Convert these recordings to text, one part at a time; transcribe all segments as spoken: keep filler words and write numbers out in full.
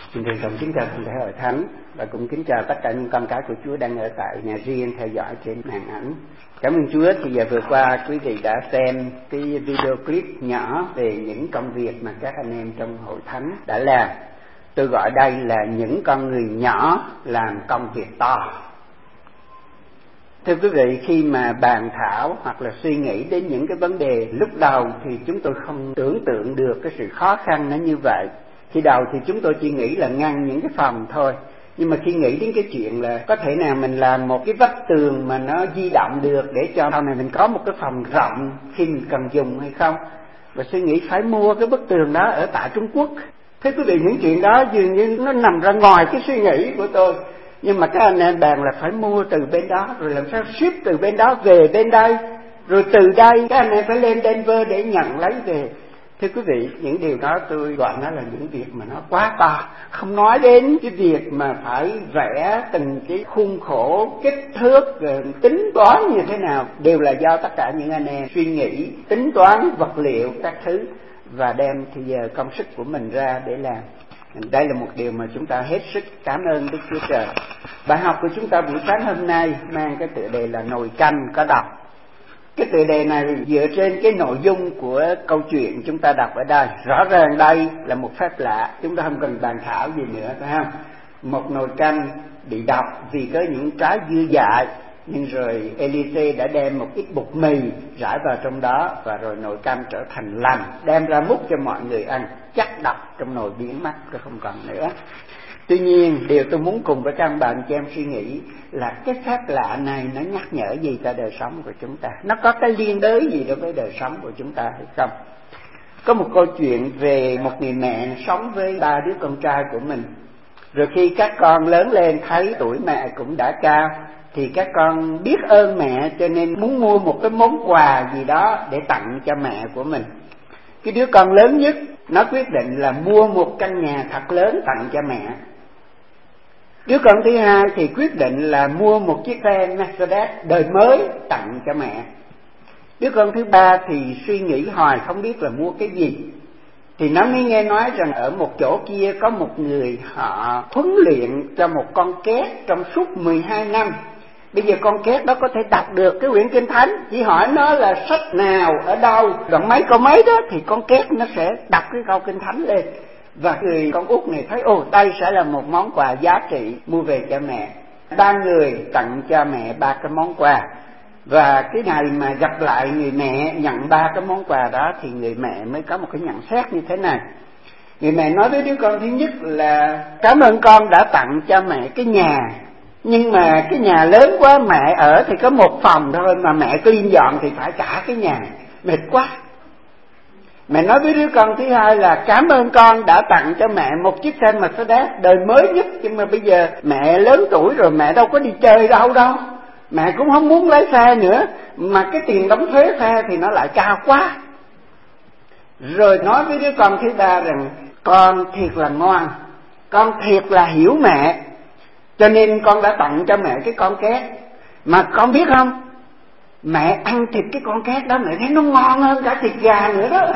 Xin trân trọng kính chào toàn thể hội thánh và cũng kính chào tất cả những con cái của Chúa đang ở tại nhà riêng theo dõi trên màn ảnh. Cảm ơn Chúa thì giờ vừa qua quý vị đã xem cái video clip nhỏ về những công việc mà các anh em trong hội thánh đã làm. Tôi gọi đây là những con người nhỏ làm công việc to. Thưa quý vị, khi mà bàn thảo hoặc là suy nghĩ đến những cái vấn đề lúc đầu thì chúng tôi không tưởng tượng được cái sự khó khăn nó như vậy. Khi đầu thì chúng tôi chỉ nghĩ là ngăn những cái phòng thôi. Nhưng mà khi nghĩ đến cái chuyện là có thể nào mình làm một cái vách tường mà nó di động được để cho sau này mình có một cái phòng rộng khi mình cần dùng hay không. Và suy nghĩ phải mua cái bức tường đó ở tại Trung Quốc. Thế quý vị, những chuyện đó dường như nó nằm ra ngoài cái suy nghĩ của tôi. Nhưng mà các anh em bàn là phải mua từ bên đó, rồi làm sao ship từ bên đó về bên đây, rồi từ đây các anh em phải lên Denver để nhận lấy về. Thưa quý vị, những điều đó tôi gọi nó là những việc mà nó quá to. Không nói đến cái việc mà phải vẽ từng cái khuôn khổ, kích thước, tính toán như thế nào, đều là do tất cả những anh em suy nghĩ, tính toán vật liệu các thứ và đem thì giờ công sức của mình ra để làm. Đây là một điều mà chúng ta hết sức cảm ơn Đức Chúa Trời. Bài học của chúng ta buổi sáng hôm nay mang cái tựa đề là nồi canh có độc. Cái tựa đề này dựa trên cái nội dung của câu chuyện chúng ta đọc ở đây. Rõ ràng đây là một phép lạ, chúng ta không cần bàn thảo gì nữa, phải không? Một nồi canh bị độc vì có những trái dưa dại, nhưng rồi Elise đã đem một ít bột mì rải vào trong đó, và rồi nồi canh trở thành lành, đem ra múc cho mọi người ăn. Chắc độc trong nồi biến mất rồi không còn nữa. Tuy nhiên, điều tôi muốn cùng với các bạn chị em suy nghĩ là cái phép lạ này nó nhắc nhở gì cho đời sống của chúng ta? Nó có cái liên đới gì đối với đời sống của chúng ta hay không? Có một câu chuyện về một người mẹ sống với ba đứa con trai của mình. Rồi khi các con lớn lên thấy tuổi mẹ cũng đã cao, thì các con biết ơn mẹ cho nên muốn mua một cái món quà gì đó để tặng cho mẹ của mình. Cái đứa con lớn nhất nó quyết định là mua một căn nhà thật lớn tặng cho mẹ. Đứa con thứ hai thì quyết định là mua một chiếc xe Mercedes đời mới tặng cho mẹ. Đứa con thứ ba thì suy nghĩ hoài không biết là mua cái gì. Thì nó mới nghe nói rằng ở một chỗ kia có một người họ huấn luyện cho một con két trong suốt mười hai năm. Bây giờ con két đó có thể đọc được cái quyển Kinh Thánh, chỉ hỏi nó là sách nào, ở đâu, đoạn mấy câu mấy đó, thì con két nó sẽ đọc cái câu Kinh Thánh lên. Và người con út này thấy, ồ, đây sẽ là một món quà giá trị mua về cho mẹ. Ba người tặng cho mẹ ba cái món quà. Và cái ngày mà gặp lại người mẹ nhận ba cái món quà đó thì người mẹ mới có một cái nhận xét như thế này. Người mẹ nói với đứa con thứ nhất là cảm ơn con đã tặng cho mẹ cái nhà, nhưng mà cái nhà lớn quá, mẹ ở thì có một phòng thôi mà mẹ clean dọn thì phải cả cái nhà, mệt quá. Mẹ nói với đứa con thứ hai là cảm ơn con đã tặng cho mẹ một chiếc xe Mercedes đời mới nhất, nhưng mà bây giờ mẹ lớn tuổi rồi, mẹ đâu có đi chơi đâu đâu, mẹ cũng không muốn lấy xe nữa, mà cái tiền đóng thuế xe thì nó lại cao quá. Rồi nói với đứa con thứ ba rằng con thiệt là ngoan, con thiệt là hiểu mẹ, cho nên con đã tặng cho mẹ cái con két. Mà con biết không, mẹ ăn thịt cái con két đó mẹ thấy nó ngon hơn cả thịt gà nữa đó.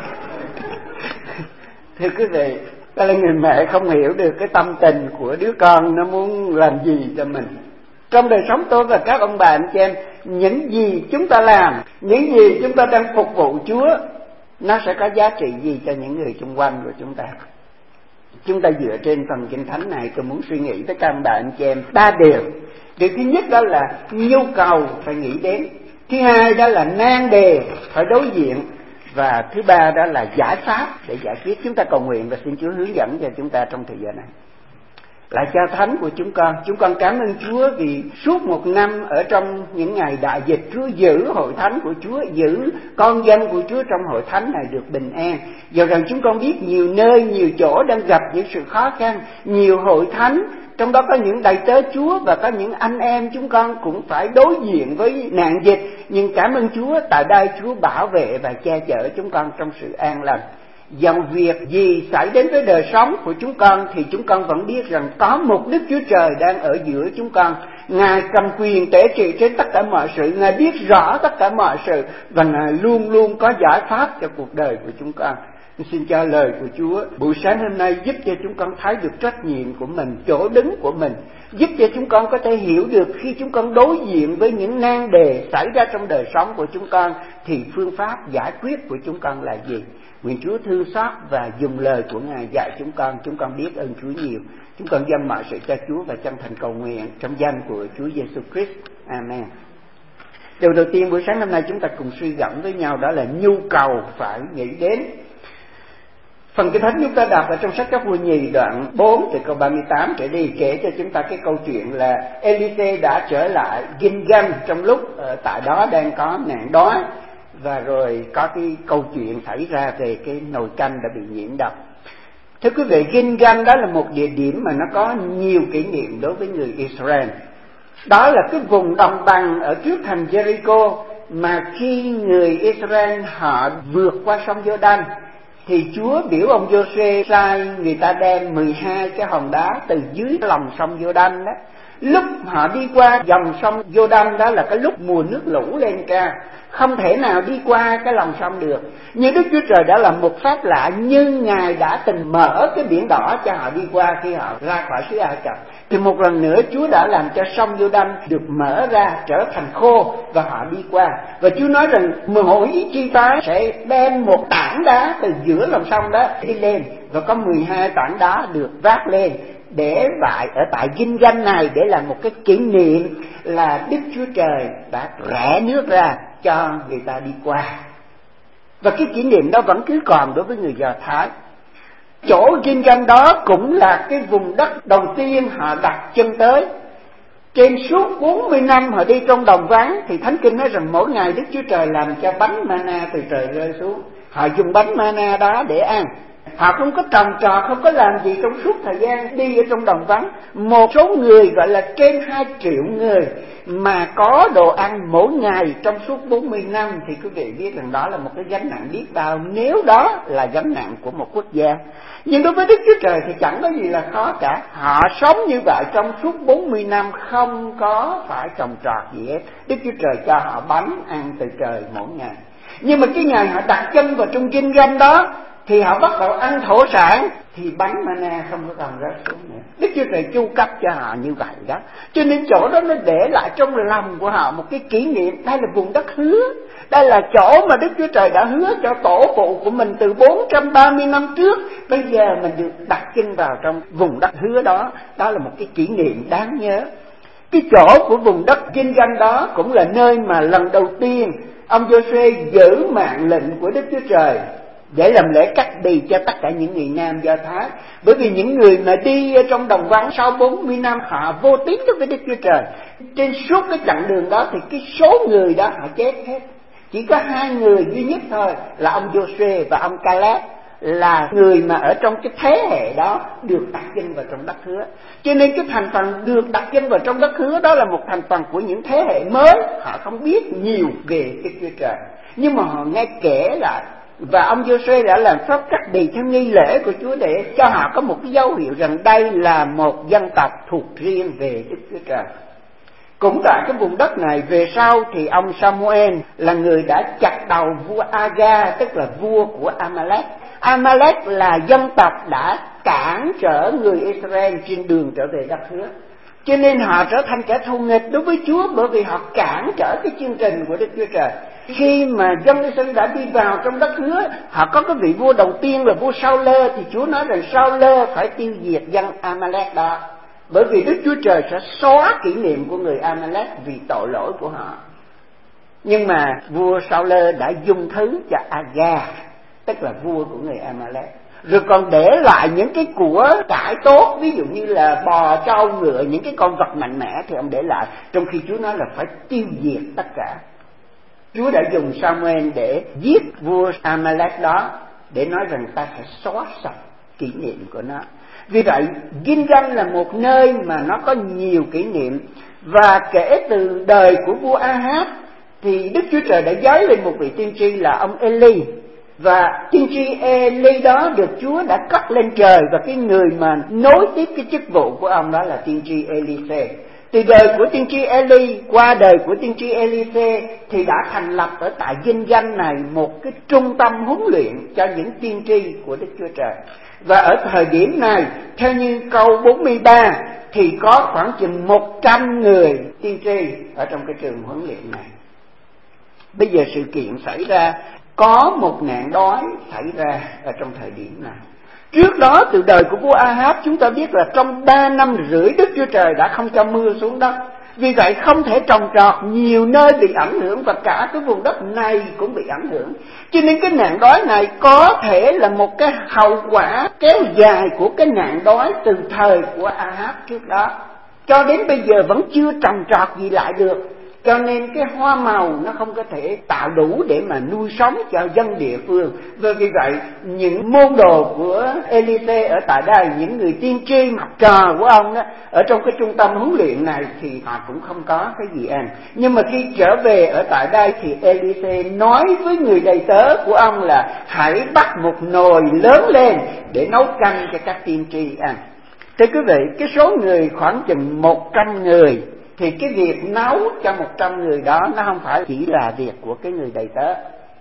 Thưa quý vị, đó là người mẹ không hiểu được cái tâm tình của đứa con nó muốn làm gì cho mình. Trong đời sống tôi và các ông bà anh chị em, những gì chúng ta làm, những gì chúng ta đang phục vụ Chúa, nó sẽ có giá trị gì cho những người xung quanh của chúng ta. Chúng ta dựa trên phần Kinh Thánh này, tôi muốn suy nghĩ với các ông bà anh chị em ba điều. Điều thứ nhất đó là nhu cầu phải nghĩ đến. Thứ hai đó là nan đề phải đối diện. Và thứ ba đó là giải pháp để giải quyết. Chúng ta cầu nguyện và xin Chúa hướng dẫn cho chúng ta trong thời gian này. Lại Cha Thánh của chúng con, chúng con cảm ơn Chúa vì suốt một năm ở trong những ngày đại dịch, Chúa giữ hội thánh của Chúa, giữ con dân của Chúa trong hội thánh này được bình an. Giờ rằng chúng con biết nhiều nơi, nhiều chỗ đang gặp những sự khó khăn, nhiều hội thánh, trong đó có những đầy tớ Chúa và có những anh em chúng con cũng phải đối diện với nạn dịch. Nhưng cảm ơn Chúa, tại đây Chúa bảo vệ và che chở chúng con trong sự an lành. Dòng việc gì xảy đến với đời sống của chúng con thì chúng con vẫn biết rằng có một Đức Chúa Trời đang ở giữa chúng con. Ngài cầm quyền tể trị trên tất cả mọi sự, Ngài biết rõ tất cả mọi sự, và Ngài luôn luôn có giải pháp cho cuộc đời của chúng con. Xin cho lời của Chúa buổi sáng hôm nay giúp cho chúng con thấy được trách nhiệm của mình, chỗ đứng của mình, giúp cho chúng con có thể hiểu được khi chúng con đối diện với những nan đề xảy ra trong đời sống của chúng con thì phương pháp giải quyết của chúng con là gì. Nguyện Chúa thương xót và dùng lời của Ngài dạy chúng con. Chúng con biết ơn Chúa nhiều. Chúng con dâng mọi sự cho Chúa và chân thành cầu nguyện trong danh của Chúa Giêsu Christ. Amen. Điều đầu tiên buổi sáng hôm nay chúng ta cùng suy gẫm với nhau đó là nhu cầu phải nghĩ đến. Phần Kinh Thánh chúng ta đọc ở trong sách Các Vua Nhì đoạn bốn từ câu ba mươi tám trở đi kể cho chúng ta cái câu chuyện là Elise đã trở lại Gilgal trong lúc ở tại đó đang có nạn đói, và rồi có cái câu chuyện xảy ra về cái nồi canh đã bị nhiễm độc. Thưa quý vị, Gilgal đó là một địa điểm mà nó có nhiều kỷ niệm đối với người Israel. Đó là cái vùng đồng bằng ở trước thành Jericho mà khi người Israel họ vượt qua sông Giô-đanh thì Chúa biểu ông Giô-suê sai người ta đem mười hai cái hòn đá từ dưới lòng sông Giô-đanh đó. Lúc họ đi qua dòng sông Giô-đanh đó là cái lúc mùa nước lũ lên cao, không thể nào đi qua cái lòng sông được. Nhưng Đức Chúa Trời đã làm một phép lạ, như Ngài đã từng mở cái biển đỏ cho họ đi qua khi họ ra khỏi xứ Ai Cập, thì một lần nữa Chúa đã làm cho sông Giô-đanh được mở ra trở thành khô và họ đi qua. Và Chúa nói rằng mỗi chi phái sẽ đem một tảng đá từ giữa lòng sông đó đi lên, và có mười hai tảng đá được vác lên để lại ở tại Gilgal này để làm một cái kỷ niệm là Đức Chúa Trời đã rẽ nước ra cho người ta đi qua. Và cái kỷ niệm đó vẫn cứ còn đối với người Do Thái. Chỗ Gilgal đó cũng là cái vùng đất đầu tiên họ đặt chân tới. Trên suốt bốn mươi năm họ đi trong đồng vắng thì Thánh Kinh nói rằng mỗi ngày Đức Chúa Trời làm cho bánh mana từ trời rơi xuống. Họ dùng bánh mana đó để ăn. Họ không có trồng trọt, không có làm gì trong suốt thời gian đi ở trong đồng vắng. Một số người gọi là trên hai triệu người mà có đồ ăn mỗi ngày trong suốt bốn mươi năm thì quý vị biết rằng đó là một cái gánh nặng biết bao, nếu đó là gánh nặng của một quốc gia. Nhưng đối với Đức Chúa Trời thì chẳng có gì là khó cả. Họ sống như vậy trong suốt bốn mươi năm không có phải trồng trọt gì hết. Đức Chúa Trời cho họ bánh ăn từ trời mỗi ngày. Nhưng mà cái ngày họ đặt chân vào trong Gilgal đó thì họ bắt đầu ăn thổ sản thì bánh mana không có còn rớt xuống nữa. Đức Chúa Trời chu cấp cho họ như vậy đó. Cho nên chỗ đó nó để lại trong lòng của họ một cái kỷ niệm. Đây là vùng đất hứa. Đây là chỗ mà Đức Chúa Trời đã hứa cho tổ phụ của mình từ bốn trăm ba mươi năm trước. Bây giờ mình được đặt chân vào trong vùng đất hứa đó. Đó là một cái kỷ niệm đáng nhớ. Cái chỗ của vùng đất Gilgal đó cũng là nơi mà lần đầu tiên ông Giô-suê giữ mạng lệnh của Đức Chúa Trời để làm lễ cắt bì cho tất cả những người nam Do Thái. Bởi vì những người mà đi trong đồng vắng sau bốn mươi năm họ vô tín với Đức Chúa Trời. Trên suốt cái chặng đường đó thì cái số người đó họ chết hết. Chỉ có hai người duy nhất thôi là ông Giô-suê và ông Caleb là người mà ở trong cái thế hệ đó được đặt chân vào trong đất hứa. Cho nên cái thành phần được đặt chân vào trong đất hứa đó là một thành phần của những thế hệ mới. Họ không biết nhiều về Đức Chúa Trời, nhưng mà họ nghe kể lại. Và ông Giô-suê đã làm pháp cắt bì theo nghi lễ của Chúa để cho họ có một cái dấu hiệu rằng đây là một dân tộc thuộc riêng về Đức Chúa Trời. Cũng tại cái vùng đất này về sau thì ông Samuel là người đã chặt đầu vua Aga, tức là vua của Amalek. Amalek là dân tộc đã cản trở người Israel trên đường trở về đất hứa. Cho nên họ trở thành kẻ thù nghịch đối với Chúa, bởi vì họ cản trở cái chương trình của Đức Chúa Trời. Khi mà dân Israel đã đi vào trong đất hứa, họ có cái vị vua đầu tiên là vua Sa-lơ, thì Chúa nói rằng Sa-lơ phải tiêu diệt dân Amalek đó, bởi vì Đức Chúa Trời sẽ xóa kỷ niệm của người Amalek vì tội lỗi của họ. Nhưng mà vua Sa-lơ đã dung thứ cho Aga, tức là vua của người Amalek, rồi còn để lại những cái của cải tốt, ví dụ như là bò, trâu, ngựa, những cái con vật mạnh mẽ thì ông để lại, trong khi Chúa nói là phải tiêu diệt tất cả. Chúa đã dùng Samuel để giết vua Amalek đó, để nói rằng ta sẽ xóa sạch kỷ niệm của nó. Vì vậy Gilgal là một nơi mà nó có nhiều kỷ niệm. Và kể từ đời của vua Ahab thì Đức Chúa Trời đã giáng lên một vị tiên tri là ông Eli. Và tiên tri Eli đó được Chúa đã cất lên trời, và cái người mà nối tiếp cái chức vụ của ông đó là tiên tri Elise. Từ đời của tiên tri Eli qua đời của tiên tri Elise thì đã thành lập ở tại dinh danh này một cái trung tâm huấn luyện cho những tiên tri của Đức Chúa Trời. Và ở thời điểm này, theo như câu bốn mươi ba, thì có khoảng chừng một trăm người tiên tri ở trong cái trường huấn luyện này. Bây giờ sự kiện xảy ra, có một nạn đói xảy ra ở trong thời điểm này. Trước đó từ đời của vua Ahab chúng ta biết là trong ba năm rưỡi Đức Chúa Trời đã không cho mưa xuống đất. Vì vậy không thể trồng trọt, nhiều nơi bị ảnh hưởng và cả cái vùng đất này cũng bị ảnh hưởng. Cho nên cái nạn đói này có thể là một cái hậu quả kéo dài của cái nạn đói từ thời của Ahab trước đó. Cho đến bây giờ vẫn chưa trồng trọt gì lại được. Cho nên cái hoa màu nó không có thể tạo đủ để mà nuôi sống cho dân địa phương. Và vì vậy những môn đồ của Elise ở tại đây, những người tiên tri học trò của ông đó, ở trong cái trung tâm huấn luyện này thì họ cũng không có cái gì ăn. Nhưng mà khi trở về ở tại đây thì Elise nói với người đầy tớ của ông là hãy bắt một nồi lớn lên để nấu canh cho các tiên tri ăn. Thưa quý vị, cái số người khoảng chừng một trăm người, thì cái việc nấu cho một trăm người đó nó không phải chỉ là việc của cái người đầy tớ.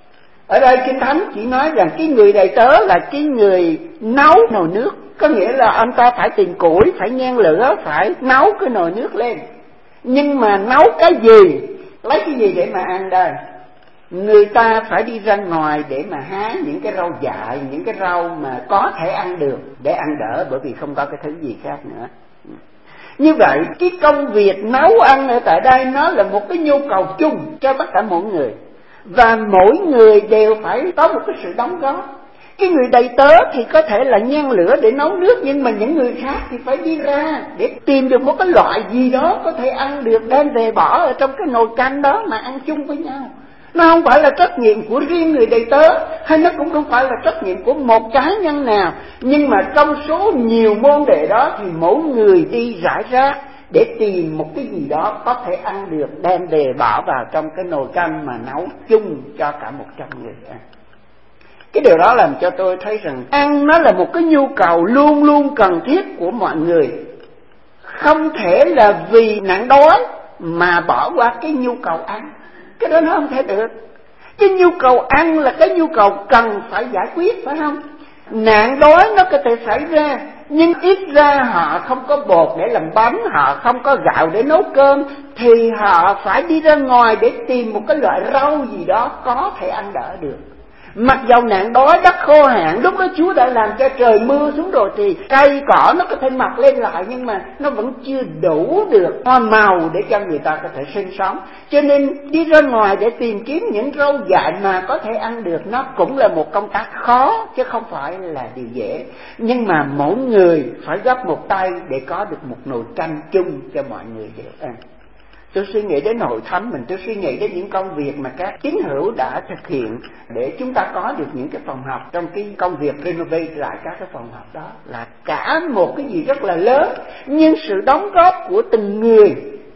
Ở đây Kinh Thánh chỉ nói rằng cái người đầy tớ là cái người nấu nồi nước. Có nghĩa là anh ta phải tìm củi, phải nhen lửa, phải nấu cái nồi nước lên. Nhưng mà nấu cái gì? Lấy cái gì để mà ăn đây? Người ta phải đi ra ngoài để mà hái những cái rau dại, những cái rau mà có thể ăn được để ăn đỡ, bởi vì không có cái thứ gì khác nữa. Như vậy cái công việc nấu ăn ở tại đây nó là một cái nhu cầu chung cho tất cả mọi người, và mỗi người đều phải có một cái sự đóng góp. Cái người đầy tớ thì có thể là nhen lửa để nấu nước, nhưng mà những người khác thì phải đi ra để tìm được một cái loại gì đó có thể ăn được, đem về bỏ ở trong cái nồi canh đó mà ăn chung với nhau. Nó không phải là trách nhiệm của riêng người đầy tớ, hay nó cũng không phải là trách nhiệm của một cá nhân nào. Nhưng mà trong số nhiều môn đệ đó thì mỗi người đi rải rác để tìm một cái gì đó có thể ăn được, đem về bỏ vào trong cái nồi canh mà nấu chung cho cả một trăm người ăn. Cái điều đó làm cho tôi thấy rằng ăn nó là một cái nhu cầu luôn luôn cần thiết của mọi người. Không thể là vì nạn đói mà bỏ qua cái nhu cầu ăn. Cái đó nó không thể được. Cái nhu cầu ăn là cái nhu cầu cần phải giải quyết, phải không? Nạn đói nó có thể xảy ra, nhưng ít ra họ không có bột để làm bánh, họ không có gạo để nấu cơm, thì họ phải đi ra ngoài để tìm một cái loại rau gì đó có thể ăn đỡ được. Mặc dầu nạn đói, đất khô hạn, lúc đó Chúa đã làm cho trời mưa xuống rồi thì cây cỏ nó có thể mọc lên lại, nhưng mà nó vẫn chưa đủ được hoa màu để cho người ta có thể sinh sống. Cho nên đi ra ngoài để tìm kiếm những rau dại mà có thể ăn được, nó cũng là một công tác khó chứ không phải là điều dễ. Nhưng mà mỗi người phải góp một tay để có được một nồi canh chung cho mọi người đều ăn. Tôi suy nghĩ đến hội thánh mình, tôi suy nghĩ đến những công việc mà các tín hữu đã thực hiện để chúng ta có được những cái phòng học. Trong cái công việc renovate lại các cái phòng học đó là cả một cái gì rất là lớn, nhưng sự đóng góp của từng người,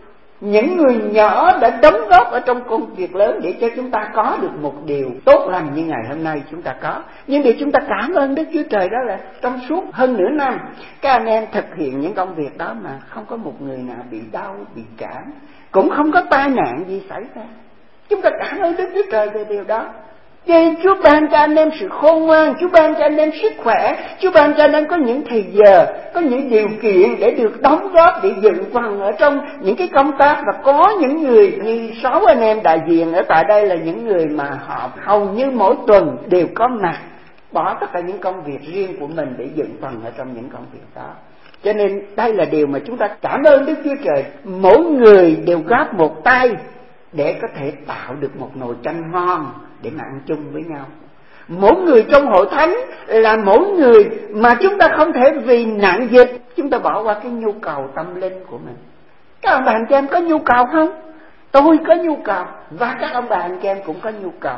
những người nhỏ đã đóng góp ở trong công việc lớn để cho chúng ta có được một điều tốt lành như ngày hôm nay chúng ta có. Nhưng điều chúng ta cảm ơn Đức Chúa Trời đó là trong suốt hơn nửa năm các anh em thực hiện những công việc đó mà không có một người nào bị đau, bị cảm, cũng không có tai nạn gì xảy ra. Chúng ta cảm ơn Đức Chúa Trời về điều đó. Vì Chúa ban cho anh em sự khôn ngoan, Chúa ban cho anh em sức khỏe, Chúa ban cho anh em có những thời giờ, có những điều kiện để được đóng góp, để dựng phần ở trong những cái công tác. Và có những người như sáu anh em đại diện ở tại đây là những người mà họ hầu như mỗi tuần đều có mặt, bỏ tất cả những công việc riêng của mình để dựng phần ở trong những công việc đó. Cho nên đây là điều mà chúng ta cảm ơn Đức Chúa Trời. Mỗi người đều góp một tay để có thể tạo được một nồi canh ngon để mà ăn chung với nhau. Mỗi người trong hội thánh là mỗi người mà chúng ta không thể vì nạn dịch chúng ta bỏ qua cái nhu cầu tâm linh của mình. Các ông bà anh chị em có nhu cầu không? Tôi có nhu cầu, và các ông bà anh chị em cũng có nhu cầu.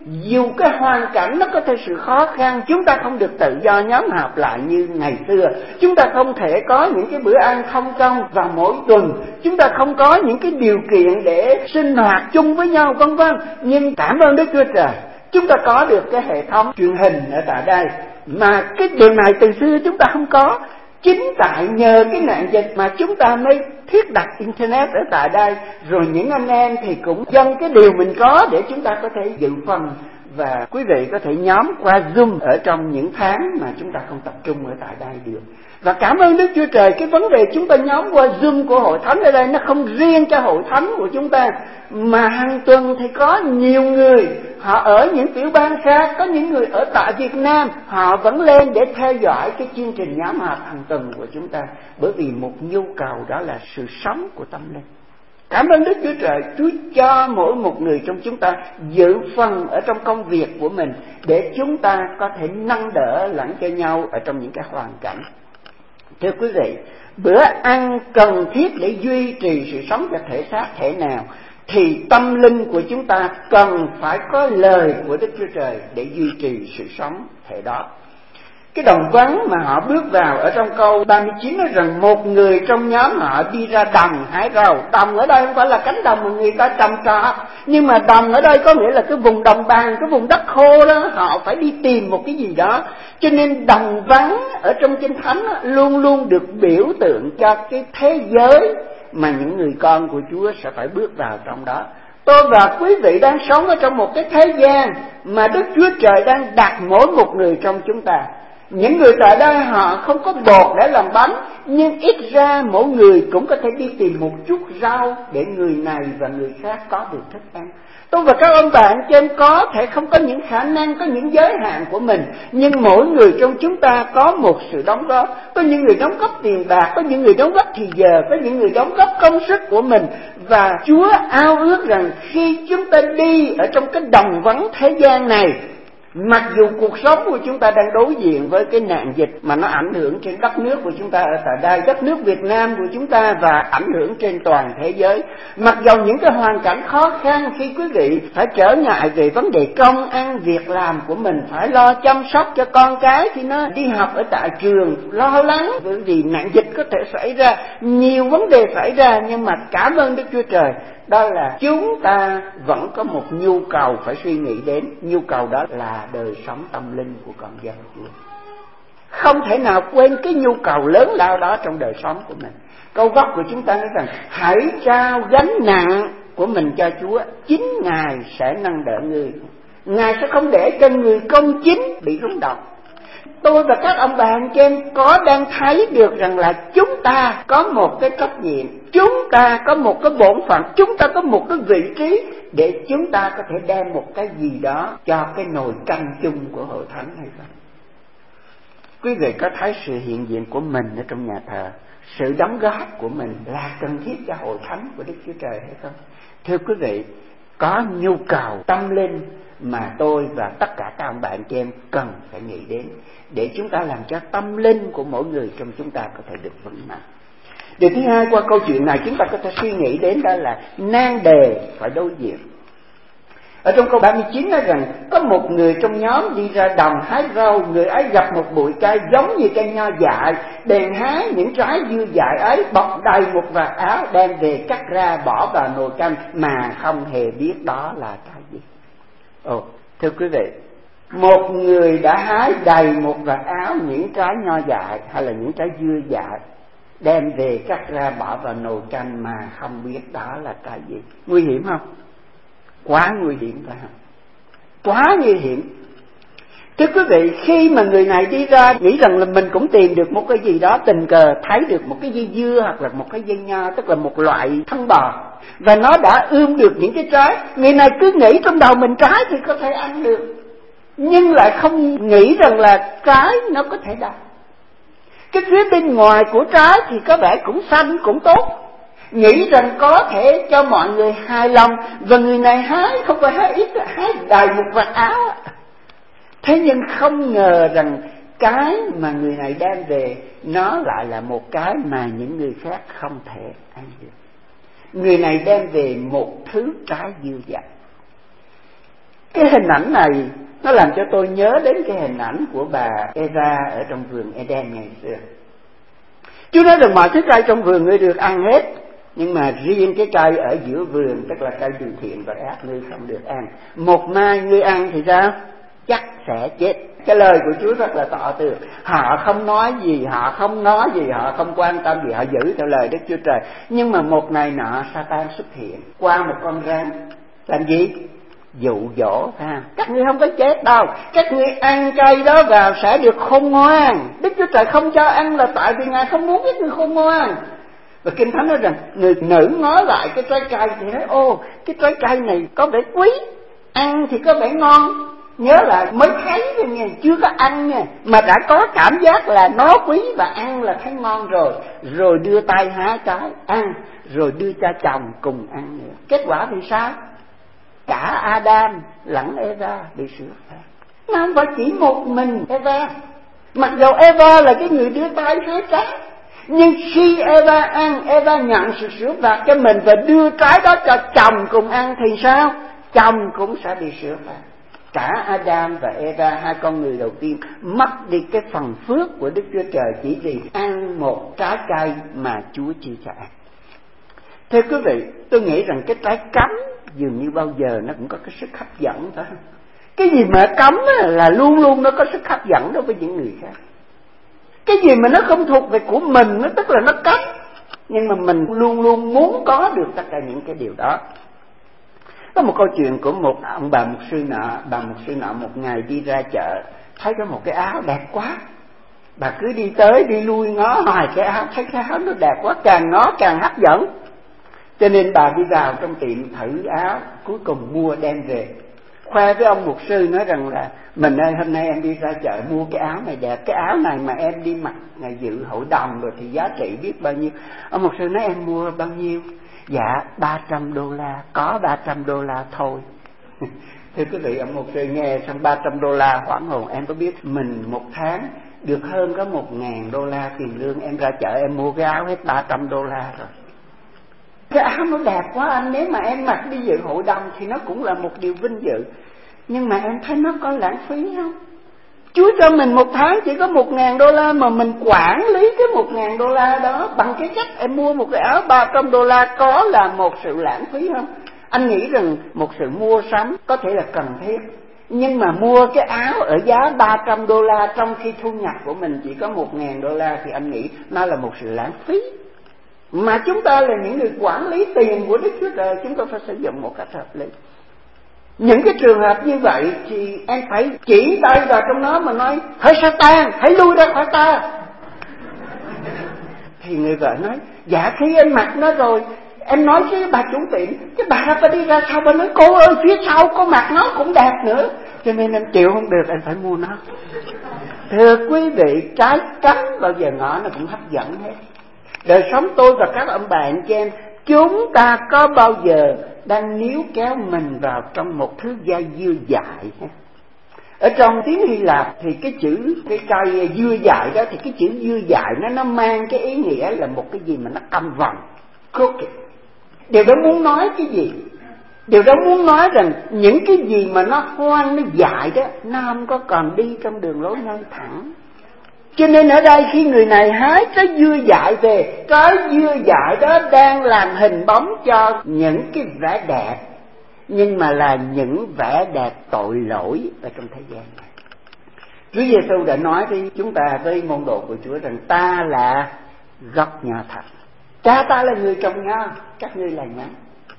Dù cái hoàn cảnh nó có thể sự khó khăn, chúng ta không được tự do nhóm họp lại như ngày xưa, chúng ta không thể có những cái bữa ăn thông công vào mỗi tuần, chúng ta không có những cái điều kiện để sinh hoạt chung với nhau, vân vân. Nhưng cảm ơn Đức Chúa Trời, chúng ta có được cái hệ thống truyền hình ở tại đây, mà cái điều này từ xưa chúng ta không có. Chính tại nhờ cái nạn dịch mà chúng ta mới thiết đặt internet ở tại đây, rồi những anh em thì cũng dâng cái điều mình có để chúng ta có thể dự phần, và quý vị có thể nhóm qua Zoom ở trong những tháng mà chúng ta không tập trung ở tại đây được. Và cảm ơn Đức Chúa Trời, cái vấn đề chúng ta nhóm qua Zoom của hội thánh ở đây nó không riêng cho hội thánh của chúng ta, mà hàng tuần thì có nhiều người họ ở những tiểu bang khác, có những người ở tại Việt Nam, họ vẫn lên để theo dõi cái chương trình nhóm họp hàng tuần của chúng ta, bởi vì một nhu cầu đó là sự sống của tâm linh. Cảm ơn Đức Chúa Trời, Chúa cho mỗi một người trong chúng ta dự phần ở trong công việc của mình để chúng ta có thể nâng đỡ lẫn cho nhau ở trong những cái hoàn cảnh. Thưa quý vị, bữa ăn cần thiết để duy trì sự sống cho thể xác thể nào, thì tâm linh của chúng ta cần phải có lời của Đức Chúa Trời để duy trì sự sống thể đó. Cái đồng vắng mà họ bước vào ở trong câu ba mươi chín nói rằng một người trong nhóm họ đi ra đồng hái rau. Đồng ở đây không phải là cánh đồng mà người ta trồng trọt, nhưng mà đồng ở đây có nghĩa là cái vùng đồng bằng, cái vùng đất khô đó, họ phải đi tìm một cái gì đó. Cho nên đồng vắng ở trong Kinh Thánh luôn luôn được biểu tượng cho cái thế giới mà những người con của Chúa sẽ phải bước vào trong đó. Tôi và quý vị đang sống ở trong một cái thế gian mà Đức Chúa Trời đang đặt mỗi một người trong chúng ta. Những người tại đây họ không có bột để làm bánh, nhưng ít ra mỗi người cũng có thể đi tìm một chút rau để người này và người khác có được thức ăn. Tôi và các ông bạn trên có thể không có những khả năng, có những giới hạn của mình, nhưng mỗi người trong chúng ta có một sự đóng góp. Có những người đóng góp tiền bạc, có những người đóng góp thì giờ, có những người đóng góp công sức của mình. Và Chúa ao ước rằng khi chúng ta đi ở trong cái đồng vắng thế gian này, mặc dù cuộc sống của chúng ta đang đối diện với cái nạn dịch mà nó ảnh hưởng trên đất nước của chúng ta ở tại đây, đất nước Việt Nam của chúng ta, và ảnh hưởng trên toàn thế giới. Mặc dù những cái hoàn cảnh khó khăn khi quý vị phải trở ngại về vấn đề công ăn việc làm của mình, phải lo chăm sóc cho con cái khi nó đi học ở tại trường, lo lắng bởi vì nạn dịch có thể xảy ra, nhiều vấn đề xảy ra, nhưng mà cảm ơn Đức Chúa Trời, đó là chúng ta vẫn có một nhu cầu phải suy nghĩ đến. Nhu cầu đó là đời sống tâm linh của con dân Chúa. Không thể nào quên cái nhu cầu lớn lao đó trong đời sống của mình. Câu gốc của chúng ta nói rằng hãy trao gánh nặng của mình cho Chúa, chính Ngài sẽ nâng đỡ người. Ngài sẽ không để cho người công chính bị rung động. Tôi và các ông bà anh chị em có đang thấy được rằng là chúng ta có một cái trách nhiệm, chúng ta có một cái bổn phận, chúng ta có một cái vị trí để chúng ta có thể đem một cái gì đó cho cái nồi canh chung của hội thánh hay không? Quý vị có thấy sự hiện diện của mình ở trong nhà thờ, sự đóng góp của mình là cần thiết cho hội thánh của Đức Chúa Trời hay không? Thưa quý vị, có nhu cầu tâm linh mà tôi và tất cả các ông bạn chị em cần phải nghĩ đến, để chúng ta làm cho tâm linh của mỗi người trong chúng ta có thể được vững mạnh. Điều thứ hai, qua câu chuyện này chúng ta có thể suy nghĩ đến đó là nan đề phải đối diện. Ở trong câu ba mươi chín nói rằng có một người trong nhóm đi ra đồng hái rau, người ấy gặp một bụi cây giống như cây nho dại, bèn hái những trái dưa dại ấy, bọc đầy một vạt áo, đem về cắt ra bỏ vào nồi canh mà không hề biết đó là cái gì. Ồ, thưa quý vị, một người đã hái đầy một vạt áo những trái nho dại hay là những trái dưa dại, đem về cắt ra bỏ vào nồi canh mà không biết đó là cái gì. Nguy hiểm không? Quá nguy hiểm phải không? Quá nguy hiểm. Thưa quý vị, khi mà người này đi ra nghĩ rằng là mình cũng tìm được một cái gì đó, tình cờ thấy được một cái dây dưa hoặc là một cái dây nho, tức là một loại thân bò, và nó đã ươm được những cái trái. Người này cứ nghĩ trong đầu mình trái thì có thể ăn được, nhưng lại không nghĩ rằng là trái nó có thể đau. Cái phía bên ngoài của trái thì có vẻ cũng xanh, cũng tốt, nghĩ rằng có thể cho mọi người hài lòng, và người này hái không phải hái ít, hái đầy một vạt áo. Thế nhưng không ngờ rằng cái mà người này đem về nó lại là một cái mà những người khác không thể ăn được. Người này đem về một thứ trái dưa dại. Cái hình ảnh này nó làm cho tôi nhớ đến cái hình ảnh của bà Eva ở trong vườn Eden ngày xưa. Chúa nói rằng mọi thứ cây trong vườn ngươi được ăn hết, nhưng mà riêng cái cây ở giữa vườn, tức là cây điều thiện và ác, ngươi không được ăn. Một mai ngươi ăn thì sao? chắc sẽ chết. Cái lời của Chúa rất là tỏ tường. Họ không nói gì, họ không nói gì, họ không quan tâm gì, họ giữ theo lời Đức Chúa Trời. Nhưng mà một ngày nọ Sa-tan xuất hiện qua một con rắn. Làm gì? Dụ dỗ ha. Các ngươi không có chết đâu, các ngươi ăn cây đó vào sẽ được khôn ngoan. Đức Chúa Trời không cho ăn là tại vì Ngài không muốn các ngươi khôn ngoan. Và Kinh Thánh nói rằng người nữ ngó lại cái trái cây thì nói: ô, cái trái cây này có vẻ quý, ăn thì có vẻ ngon. Nhớ là mới thấy thôi nha, chưa có ăn nha, mà đã có cảm giác là nó quý và ăn là thấy ngon rồi. Rồi đưa tay hái trái ăn, rồi đưa cho chồng cùng ăn nữa. Kết quả thì sao? Cả Adam lẫn Eva bị sửa phạt. Nó không phải chỉ một mình Eva. Mặc dù Eva là cái người đưa tay hái trái, nhưng khi Eva ăn, Eva nhận sự sửa phạt cho mình và đưa trái đó cho chồng cùng ăn thì sao? Chồng cũng sẽ bị sửa phạt. Cả Adam và Eva, hai con người đầu tiên, mất đi cái phần phước của Đức Chúa Trời chỉ vì ăn một trái cây mà Chúa chia cho ăn. Thưa quý vị, tôi nghĩ rằng cái trái cấm dường như bao giờ nó cũng có cái sức hấp dẫn đó. Cái gì mà cấm là luôn luôn nó có sức hấp dẫn đối với những người khác. Cái gì mà nó không thuộc về của mình, nó tức là nó cấm, nhưng mà mình luôn luôn muốn có được tất cả những cái điều đó. Có một câu chuyện của một ông bà mục sư nọ, bà mục sư nọ một ngày đi ra chợ, thấy có một cái áo đẹp quá. Bà cứ đi tới đi lui ngó hoài cái áo, thấy cái áo nó đẹp quá, càng ngó càng hấp dẫn. Cho nên bà đi vào trong tiệm thử áo, cuối cùng mua đem về, khoe với ông mục sư, nói rằng là: mình ơi, hôm nay em đi ra chợ mua cái áo này đẹp, cái áo này mà em đi mặc ngày dự hội đồng rồi thì giá trị biết bao nhiêu. Ông mục sư nói: em mua bao nhiêu? Dạ ba trăm đô la. Có ba trăm đô la thôi. Thưa quý vị, ông mục sư nghe xong ba trăm đô la hoảng hồn. Em có biết mình một tháng được hơn có một ngàn đô la tiền lương, em ra chợ em mua cái áo hết ba trăm đô la rồi. Cái áo nó đẹp quá anh, nếu mà em mặc đi dự hội đồng thì nó cũng là một điều vinh dự. Nhưng mà em thấy nó có lãng phí không? Chúa cho mình một tháng chỉ có một ngàn đô la mà mình quản lý cái một ngàn đô la đó bằng cái cách em mua một cái áo ba trăm đô la, có là một sự lãng phí không? Anh nghĩ rằng một sự mua sắm có thể là cần thiết, nhưng mà mua cái áo ở giá ba trăm đô la trong khi thu nhập của mình chỉ có một ngàn đô la thì anh nghĩ nó là một sự lãng phí. Mà chúng ta là những người quản lý tiền của Đức Chúa Trời, chúng ta phải sử dụng một cách hợp lý. Những cái trường hợp như vậy thì em phải chỉ tay vào trong nó mà nói: hỡi Sa-tan, hãy lui ra khỏi ta. Thì người vợ nói: dạ khi em mặc nó rồi, em nói với bà chủ tiệm, cái bà phải đi ra sau, bà nói: cô ơi, phía sau có mặc nó cũng đẹp nữa. Cho nên em chịu không được, em phải mua nó. Thưa quý vị, trái cấm bao giờ ngõ nó cũng hấp dẫn hết. Đời sống tôi và các ông bà anh chị em, chúng ta có bao giờ đang níu kéo mình vào trong một thứ dây dưa dại? Ở trong tiếng Hy Lạp thì cái chữ, cái cây dưa dại đó, thì cái chữ dưa dại nó nó mang cái ý nghĩa là một cái gì mà nó cong vòng, crooked. Điều đó muốn nói cái gì? Điều đó muốn nói rằng những cái gì mà nó hoang, nó dại đó, nó không có còn đi trong đường lối ngay thẳng. Cho nên ở đây khi người này hái trái dưa dại về, trái dưa dại đó đang làm hình bóng cho những cái vẻ đẹp, nhưng mà là những vẻ đẹp tội lỗi ở trong thế gian này. Chúa Giêsu đã nói với chúng ta, với môn đồ của Chúa, rằng ta là gốc nho thật, cha ta là người trồng nho, các ngươi là nhánh.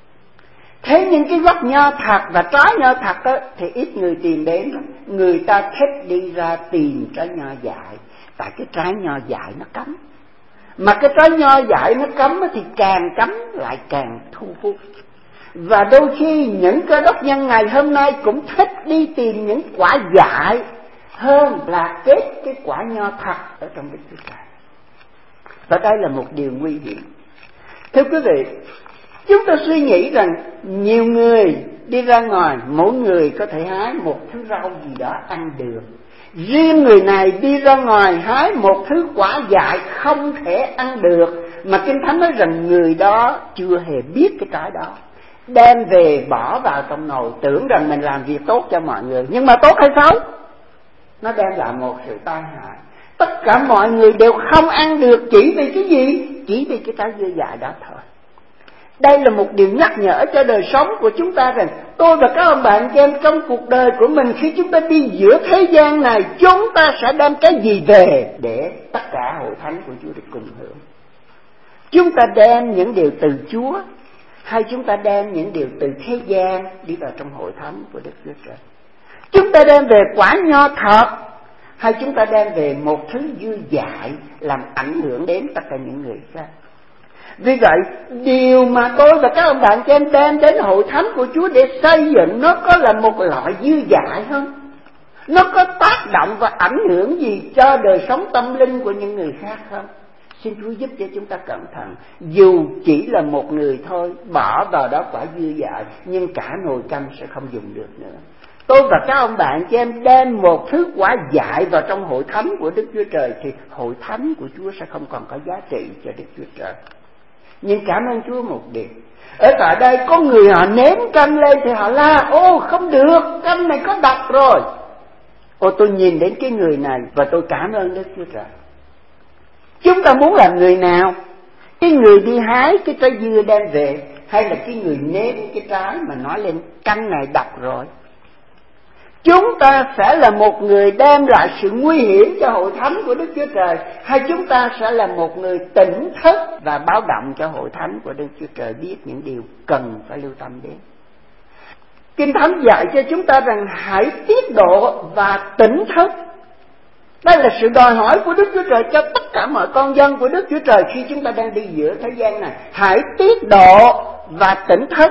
Thế nhưng cái gốc nho thật và trái nho thật đó, thì ít người tìm đến. Người ta thích đi ra tìm trái nho dại, tại cái trái nho dại nó cấm. Mà cái trái nho dại nó cấm thì càng cấm lại càng thu hút. Và đôi khi những cơ đốc nhân ngày hôm nay cũng thích đi tìm những quả dại hơn là kết cái quả nho thật ở trong Đức Chúa Trời. Và đây là một điều nguy hiểm. Thưa quý vị, chúng ta suy nghĩ rằng nhiều người đi ra ngoài, mỗi người có thể hái một thứ rau gì đó ăn được. Riêng người này đi ra ngoài hái một thứ quả dại không thể ăn được, mà Kinh Thánh nói rằng người đó chưa hề biết cái trái đó, đem về bỏ vào trong nồi, tưởng rằng mình làm việc tốt cho mọi người. Nhưng mà tốt hay xấu? Nó đem lại một sự tai hại. Tất cả mọi người đều không ăn được chỉ vì cái gì? Chỉ vì cái trái dưa dại đó thôi. Đây là một điều nhắc nhở cho đời sống của chúng ta rằng tôi và các ông bạn chị em trong cuộc đời của mình, khi chúng ta đi giữa thế gian này, chúng ta sẽ đem cái gì về để tất cả hội thánh của Chúa được cùng hưởng. Chúng ta đem những điều từ Chúa, hay chúng ta đem những điều từ thế gian đi vào trong hội thánh của Đức Chúa Trời? Chúng ta đem về quả nho thật, hay chúng ta đem về một thứ dư dại làm ảnh hưởng đến tất cả những người khác? Vì vậy, điều mà tôi và các ông bạn chị em đem đến hội thánh của Chúa để xây dựng, nó có là một loại dư dại không? Nó có tác động và ảnh hưởng gì cho đời sống tâm linh của những người khác không? Xin Chúa giúp cho chúng ta cẩn thận. Dù chỉ là một người thôi, bỏ vào đó quả dư dại, nhưng cả nồi canh sẽ không dùng được nữa. Tôi và các ông bạn chị em đem một thứ quả dại vào trong hội thánh của Đức Chúa Trời, thì hội thánh của Chúa sẽ không còn có giá trị cho Đức Chúa Trời. Nhưng cảm ơn Chúa một điều, ở tại đây có người họ ném canh lên thì họ la: ô không được, canh này có độc rồi. Ô, tôi nhìn đến cái người này và tôi cảm ơn Đức Chúa Trời. Chúng ta muốn làm người nào? Cái người đi hái cái trái dưa đem về, hay là cái người ném cái trái mà nói lên canh này độc rồi? Chúng ta sẽ là một người đem lại sự nguy hiểm cho hội thánh của Đức Chúa Trời, hay chúng ta sẽ là một người tỉnh thức và báo động cho hội thánh của Đức Chúa Trời biết những điều cần phải lưu tâm đến? Kinh Thánh dạy cho chúng ta rằng hãy tiết độ và tỉnh thức. Đây là sự đòi hỏi của Đức Chúa Trời cho tất cả mọi con dân của Đức Chúa Trời khi chúng ta đang đi giữa thế gian này. Hãy tiết độ và tỉnh thức.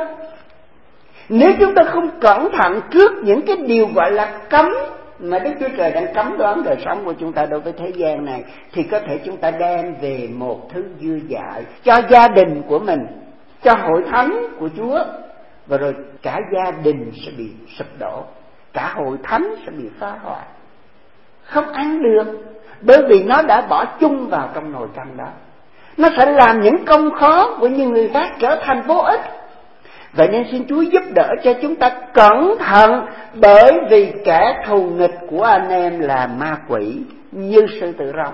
Nếu chúng ta không cẩn thận trước những cái điều gọi là cấm mà Đức Chúa Trời đang cấm đoán đời sống của chúng ta đối với thế gian này, thì có thể chúng ta đem về một thứ dư dại cho gia đình của mình, cho hội thánh của Chúa, và rồi cả gia đình sẽ bị sụp đổ, cả hội thánh sẽ bị phá hoại, không ăn được, bởi vì nó đã bỏ chung vào trong nồi canh đó. Nó sẽ làm những công khó của những người khác trở thành vô ích. Vậy nên xin Chúa giúp đỡ cho chúng ta cẩn thận, bởi vì kẻ thù nghịch của anh em là ma quỷ như sư tử rồng.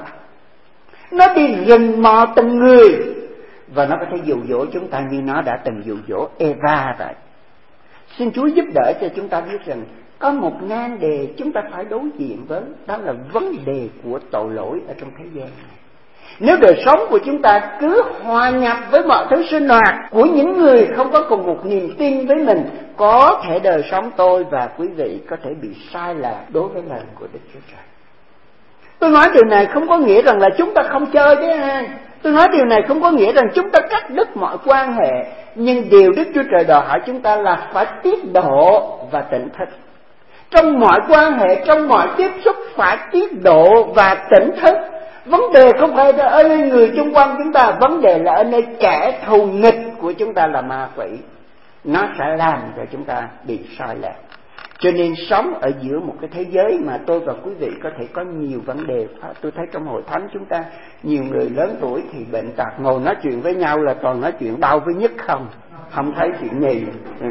Nó đi rình mò từng người, và nó có thể dụ dỗ chúng ta như nó đã từng dụ dỗ Eva vậy. Xin Chúa giúp đỡ cho chúng ta biết rằng có một nan đề chúng ta phải đối diện với, đó là vấn đề của tội lỗi ở trong thế gian này. Nếu đời sống của chúng ta cứ hòa nhập với mọi thứ sinh hoạt của những người không có cùng một niềm tin với mình, có thể đời sống tôi và quý vị có thể bị sai lạc đối với lời của Đức Chúa Trời. Tôi nói điều này không có nghĩa rằng là chúng ta không chơi với ai. Tôi nói điều này không có nghĩa rằng chúng ta cắt đứt mọi quan hệ. Nhưng điều Đức Chúa Trời đòi hỏi chúng ta là phải tiết độ và tỉnh thức. Trong mọi quan hệ, trong mọi tiếp xúc phải tiết độ và tỉnh thức. Vấn đề không phải là ở nơi người xung quanh chúng ta, vấn đề là ở nơi kẻ thù nghịch của chúng ta là ma quỷ. Nó sẽ làm cho chúng ta bị sai lạc. Cho nên sống ở giữa một cái thế giới mà tôi và quý vị có thể có nhiều vấn đề. Tôi thấy trong hội thánh chúng ta, nhiều người lớn tuổi thì bệnh tật, ngồi nói chuyện với nhau là toàn nói chuyện đau với nhức không, không thấy chuyện nhì.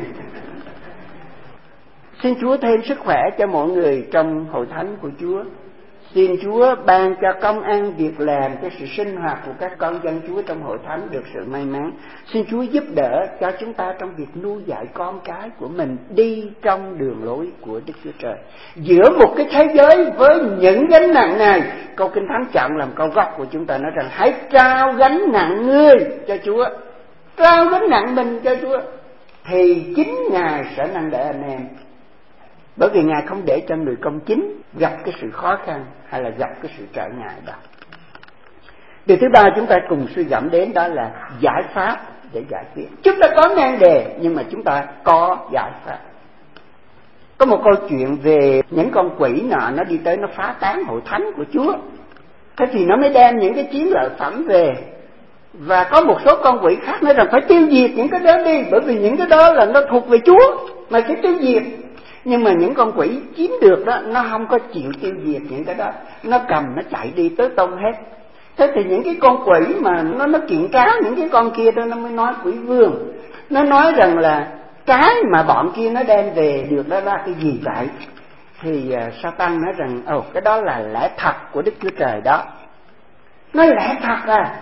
Xin Chúa thêm sức khỏe cho mọi người trong hội thánh của Chúa. Xin Chúa ban cho công ăn việc làm, cho sự sinh hoạt của các con dân Chúa trong hội thánh được sự may mắn. Xin Chúa giúp đỡ cho chúng ta trong việc nuôi dạy con cái của mình đi trong đường lối của Đức Chúa Trời. Giữa một cái thế giới với những gánh nặng này, câu Kinh Thánh chọn làm câu gốc của chúng ta nói rằng hãy trao gánh nặng ngươi cho Chúa, trao gánh nặng mình cho Chúa, thì chính Ngài sẽ nâng đỡ anh em. Bởi vì Ngài không để cho người công chính gặp cái sự khó khăn hay là gặp cái sự trở ngại đó. Điều thứ ba chúng ta cùng suy gẫm đến đó là giải pháp để giải quyết. Chúng ta có nan đề nhưng mà chúng ta có giải pháp. Có một câu chuyện về những con quỷ nọ, nó đi tới nó phá tán hội thánh của Chúa. Thế thì nó mới đem những cái chiến lợi phẩm về. Và có một số con quỷ khác nói rằng phải tiêu diệt những cái đó đi, bởi vì những cái đó là nó thuộc về Chúa, mà phải tiêu diệt. Nhưng mà những con quỷ chiếm được đó, nó không có chịu tiêu diệt những cái đó, nó cầm nó chạy đi tới tông hết. Thế thì những cái con quỷ mà nó nó kiện cáo những cái con kia đó, nó mới nói quỷ vương, nó nói rằng là cái mà bọn kia nó đem về được đó là cái gì vậy? Thì uh, Sa-tan nói rằng ồ, cái đó là lẽ thật của Đức Chúa Trời đó. Nói lẽ thật à?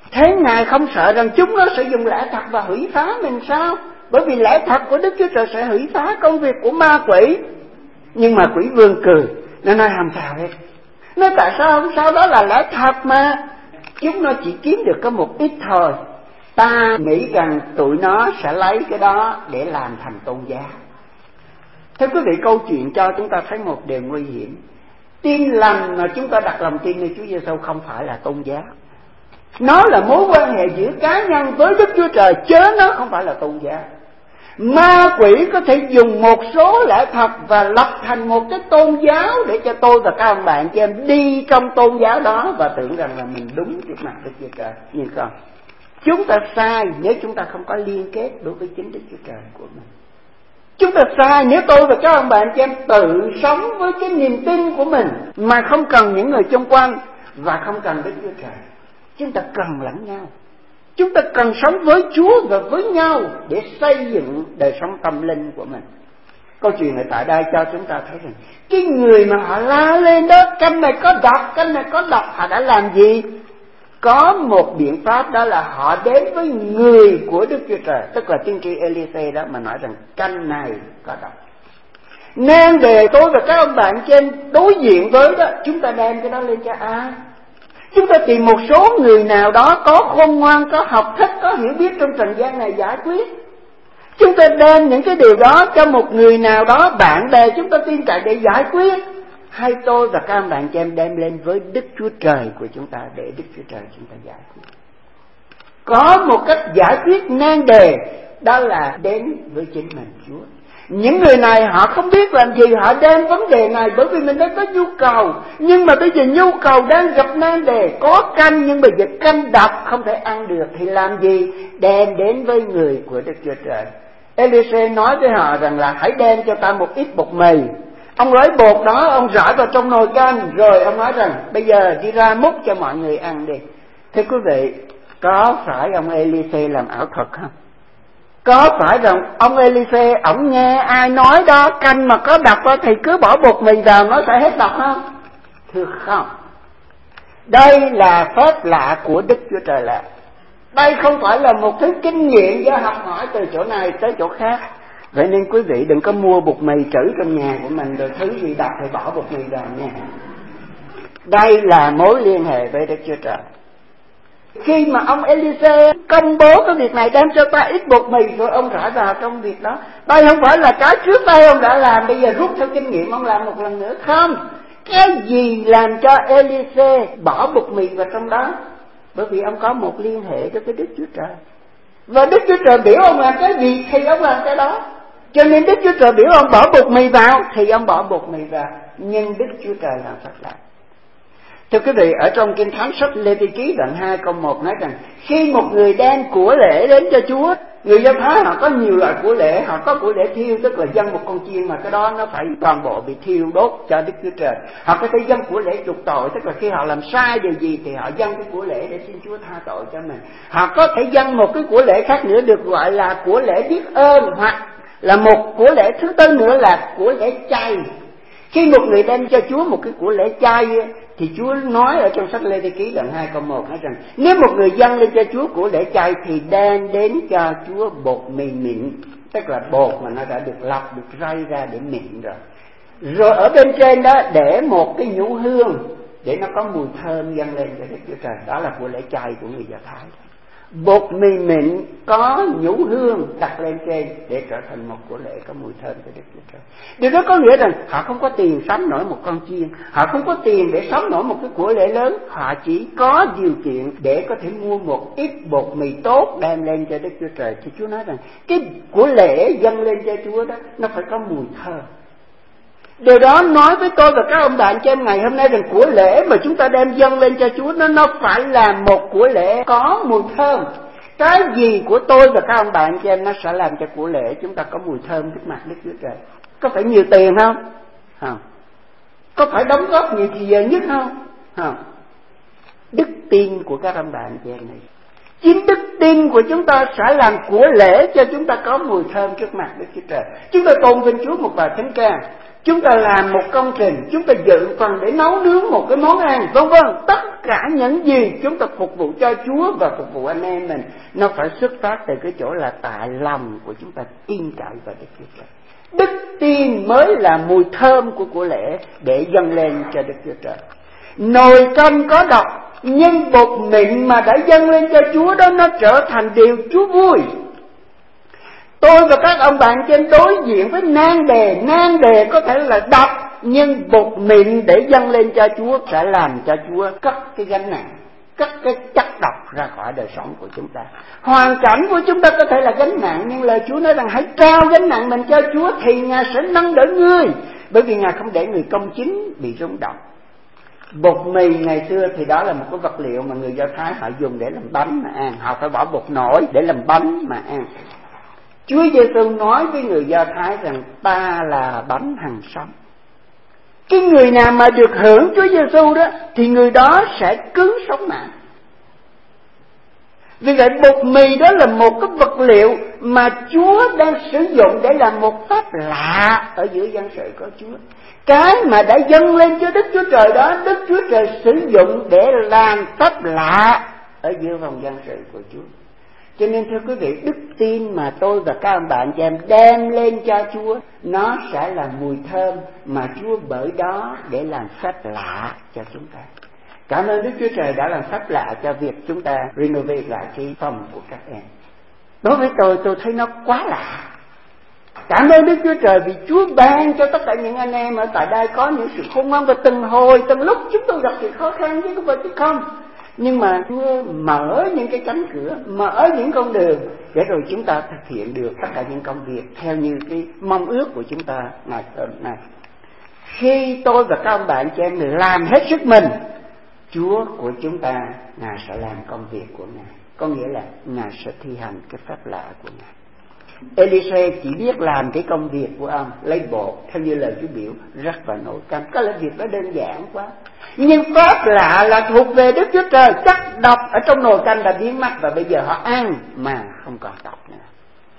Thế Ngài không sợ rằng chúng nó sẽ dùng lẽ thật và hủy phá mình sao? Bởi vì lẽ thật của Đức Chúa Trời sẽ hủy phá công việc của ma quỷ. Nhưng mà quỷ vương cười, nó nói không sao hết. Nó tại sao không sao, đó là lẽ thật mà. Chúng nó chỉ kiếm được có một ít thôi. Ta nghĩ rằng tụi nó sẽ lấy cái đó để làm thành tôn giáo. Thưa quý vị, câu chuyện cho chúng ta thấy một điều nguy hiểm. Tin lành mà chúng ta đặt lòng tin nơi Chúa Giêsu không phải là tôn giáo. Nó là mối quan hệ giữa cá nhân với Đức Chúa Trời, chứ nó không phải là tôn giáo. Ma quỷ có thể dùng một số lẽ thật và lập thành một cái tôn giáo để cho tôi và các ông bạn chị em đi trong tôn giáo đó và tưởng rằng là mình đúng trước mặt Đức Chúa Trời. Nhưng không, chúng ta sai nếu chúng ta không có liên kết đối với chính Đức Chúa Trời của mình. Chúng ta sai nếu tôi và các ông bạn chị em tự sống với cái niềm tin của mình mà không cần những người xung quanh và không cần Đức Chúa Trời. Chúng ta cần lẫn nhau. Chúng ta cần sống với Chúa và với nhau để xây dựng đời sống tâm linh của mình. Câu chuyện này tại đây cho chúng ta thấy rằng cái người mà họ la lên đó, canh này có độc, canh này có độc, họ đã làm gì? Có một biện pháp, đó là họ đến với người của Đức Chúa Trời, tức là tiên tri Elise đó mà nói rằng canh này có độc. Nên để tôi và các ông bạn trên đối diện với đó, chúng ta đem cái đó lên cho ai? Chúng ta tìm một số người nào đó có khôn ngoan, có học thức, có hiểu biết trong trần gian này giải quyết. Chúng ta đem những cái điều đó cho một người nào đó, bạn bè chúng ta tin cậy để giải quyết. Hay tôi và các ông bạn chị em đem lên với Đức Chúa Trời của chúng ta để Đức Chúa Trời chúng ta giải quyết. Có một cách giải quyết nan đề, đó là đến với chính mình Chúa. Những người này họ không biết làm gì, họ đem vấn đề này bởi vì mình đang có nhu cầu. Nhưng mà bây giờ nhu cầu đang gặp nan đề, có canh nhưng bây giờ canh độc không thể ăn được, thì làm gì? Đem đến với người của Đức Chúa Trời. Elise nói với họ rằng là hãy đem cho ta một ít bột mì. Ông lấy bột đó, ông rải vào trong nồi canh, rồi ông nói rằng bây giờ đi ra múc cho mọi người ăn đi. Thưa quý vị, có phải ông Elise làm ảo thuật không? Có phải rằng ông Elise ổng nghe ai nói đó canh mà có độc đó, thì cứ bỏ bột mì vào nó sẽ hết độc không? Thưa không. Đây là phép lạ của Đức Chúa Trời lạ. Đây không phải là một thứ kinh nghiệm do học hỏi từ chỗ này tới chỗ khác. Vậy nên quý vị đừng có mua bột mì trữ trong nhà của mình, rồi thứ gì độc thì bỏ bột mì vào nha. Đây là mối liên hệ với Đức Chúa Trời. Khi mà ông Elise công bố cái việc này, đem cho ta ít bột mì rồi ông rải vào trong việc đó. Đây không phải là cái trước đây ông đã làm, bây giờ rút theo kinh nghiệm ông làm một lần nữa. Không. Cái gì làm cho Elise bỏ bột mì vào trong đó? Bởi vì ông có một liên hệ với Đức Chúa Trời. Và Đức Chúa Trời biểu ông làm cái gì thì ông làm cái đó. Cho nên Đức Chúa Trời biểu ông bỏ bột mì vào thì ông bỏ bột mì vào. Nhưng Đức Chúa Trời làm phép lạ. Thưa quý vị, ở trong Kinh Thánh sách Lê Vi Ký đoạn hai câu một nói rằng khi một người đem của lễ đến cho Chúa, người Do Thái họ có nhiều loại của lễ, họ có của lễ thiêu, tức là dâng một con chiên mà cái đó nó phải toàn bộ bị thiêu đốt cho Đức Chúa Trời. Họ có thể dâng của lễ chuộc tội, tức là khi họ làm sai điều gì thì họ dâng cái của lễ để xin Chúa tha tội cho mình. Họ có thể dâng một cái của lễ khác nữa được gọi là của lễ biết ơn, hoặc là một của lễ thứ tư nữa là của lễ chay. Khi một người đem cho Chúa một cái của lễ chay thì Chúa nói ở trong sách Lê Vi Ký đoạn hai câu một nói rằng nếu một người dâng lên cho Chúa của lễ chay thì đem đến cho Chúa bột mì mịn, tức là bột mà nó đã được lọc, được rây ra để mịn rồi. Rồi ở bên trên đó để một cái nhũ hương để nó có mùi thơm dâng lên cho Đức Chúa Trời. Đó là của lễ chay của người Do Thái. Bột mì mịn có nhũ hương đặt lên trên để trở thành một của lễ có mùi thơm cho Đức Chúa Trời. Điều đó có nghĩa rằng họ không có tiền sắm nổi một con chiên, họ không có tiền để sắm nổi một cái của lễ lớn, họ chỉ có điều kiện để có thể mua một ít bột mì tốt đem lên cho Đức Chúa Trời. Thì Chúa nói rằng cái của lễ dâng lên cho Chúa đó nó phải có mùi thơm. Điều đó nói với tôi và các ông bạn cho em ngày hôm nay rằng của lễ mà chúng ta đem dâng lên cho Chúa nó, nó phải là một của lễ có mùi thơm. Cái gì của tôi và các ông bạn cho em nó sẽ làm cho của lễ chúng ta có mùi thơm trước mặt Đức Chúa Trời. Có phải nhiều tiền không? Không. Có phải đóng góp nhiều thì giờ nhất không? Không. Đức tin của các ông bạn cho em này. Chính đức tin của chúng ta sẽ làm của lễ cho chúng ta có mùi thơm trước mặt Đức Chúa Trời. Chúng ta tôn vinh Chúa một bài thánh ca. chúng ta làm một công trình, chúng ta dựng phần để nấu nướng một cái món ăn, vân vân. Tất cả những gì chúng ta phục vụ cho Chúa và phục vụ anh em mình, nó phải xuất phát từ cái chỗ là tại lòng của chúng ta tin cậy vào Đức Chúa Trời. Đức tin mới là mùi thơm của của lễ để dâng lên cho Đức Chúa Trời. Nồi canh có độc, nhưng bột mịn mà đã dâng lên cho Chúa đó, nó trở thành điều Chúa vui. Tôi và các ông bạn trên đối diện với nan đề, nan đề có thể là độc, nhưng bột mịn để dâng lên cho Chúa sẽ làm cho Chúa cất cái gánh nặng, cất cái chất độc ra khỏi đời sống của chúng ta. Hoàn cảnh của chúng ta có thể là gánh nặng, nhưng lời Chúa nói rằng hãy trao gánh nặng mình cho Chúa thì Ngài sẽ nâng đỡ ngươi, bởi vì Ngài không để người công chính bị rung động. Bột mì ngày xưa thì đó là một cái vật liệu mà người Do Thái họ dùng để làm bánh mà ăn, họ phải bỏ bột nổi để làm bánh mà ăn. Chúa Giêsu nói với người Do Thái rằng ta là bánh hằng sống. Cái người nào mà được hưởng Chúa Giêsu đó thì người đó sẽ cứng sống mạng. Vì vậy bột mì đó là một cái vật liệu mà Chúa đang sử dụng để làm một phép lạ ở giữa dân sự của Chúa. Cái mà đã dâng lên cho Đức Chúa Trời đó, Đức Chúa Trời sử dụng để làm phép lạ ở giữa vòng dân sự của Chúa. Cho nên thưa quý vị, đức tin mà tôi và các ông bạn chị em đem lên cho Chúa, nó sẽ là mùi thơm mà Chúa bởi đó để làm phép lạ cho chúng ta. Cảm ơn Đức Chúa Trời đã làm phép lạ cho việc chúng ta renovate lại cái phòng của các em. Đối với tôi, tôi thấy nó quá lạ. Cảm ơn Đức Chúa Trời vì Chúa ban cho tất cả những anh em ở tại đây có những sự khôn ngoan, và từng hồi, từng lúc chúng tôi gặp sự khó khăn chứ không phải chứ không. Nhưng mà Chúa mở những cái cánh cửa, mở những con đường để rồi chúng ta thực hiện được tất cả những công việc theo như cái mong ước của chúng ta ngày hôm nay. Khi tôi và các ông bạn chị em làm hết sức mình, Chúa của chúng ta, Ngài sẽ làm công việc của Ngài. Có nghĩa là Ngài sẽ thi hành cái phép lạ của Ngài. Elise chỉ biết làm cái công việc của ông, lấy bột theo như lời Chúa biểu, rắc vào nồi canh. Có lẽ việc đó đơn giản quá, nhưng phép lạ là thuộc về Đức Chúa Trời. Chất độc ở trong nồi canh đã biến mất và bây giờ họ ăn mà không còn độc nữa.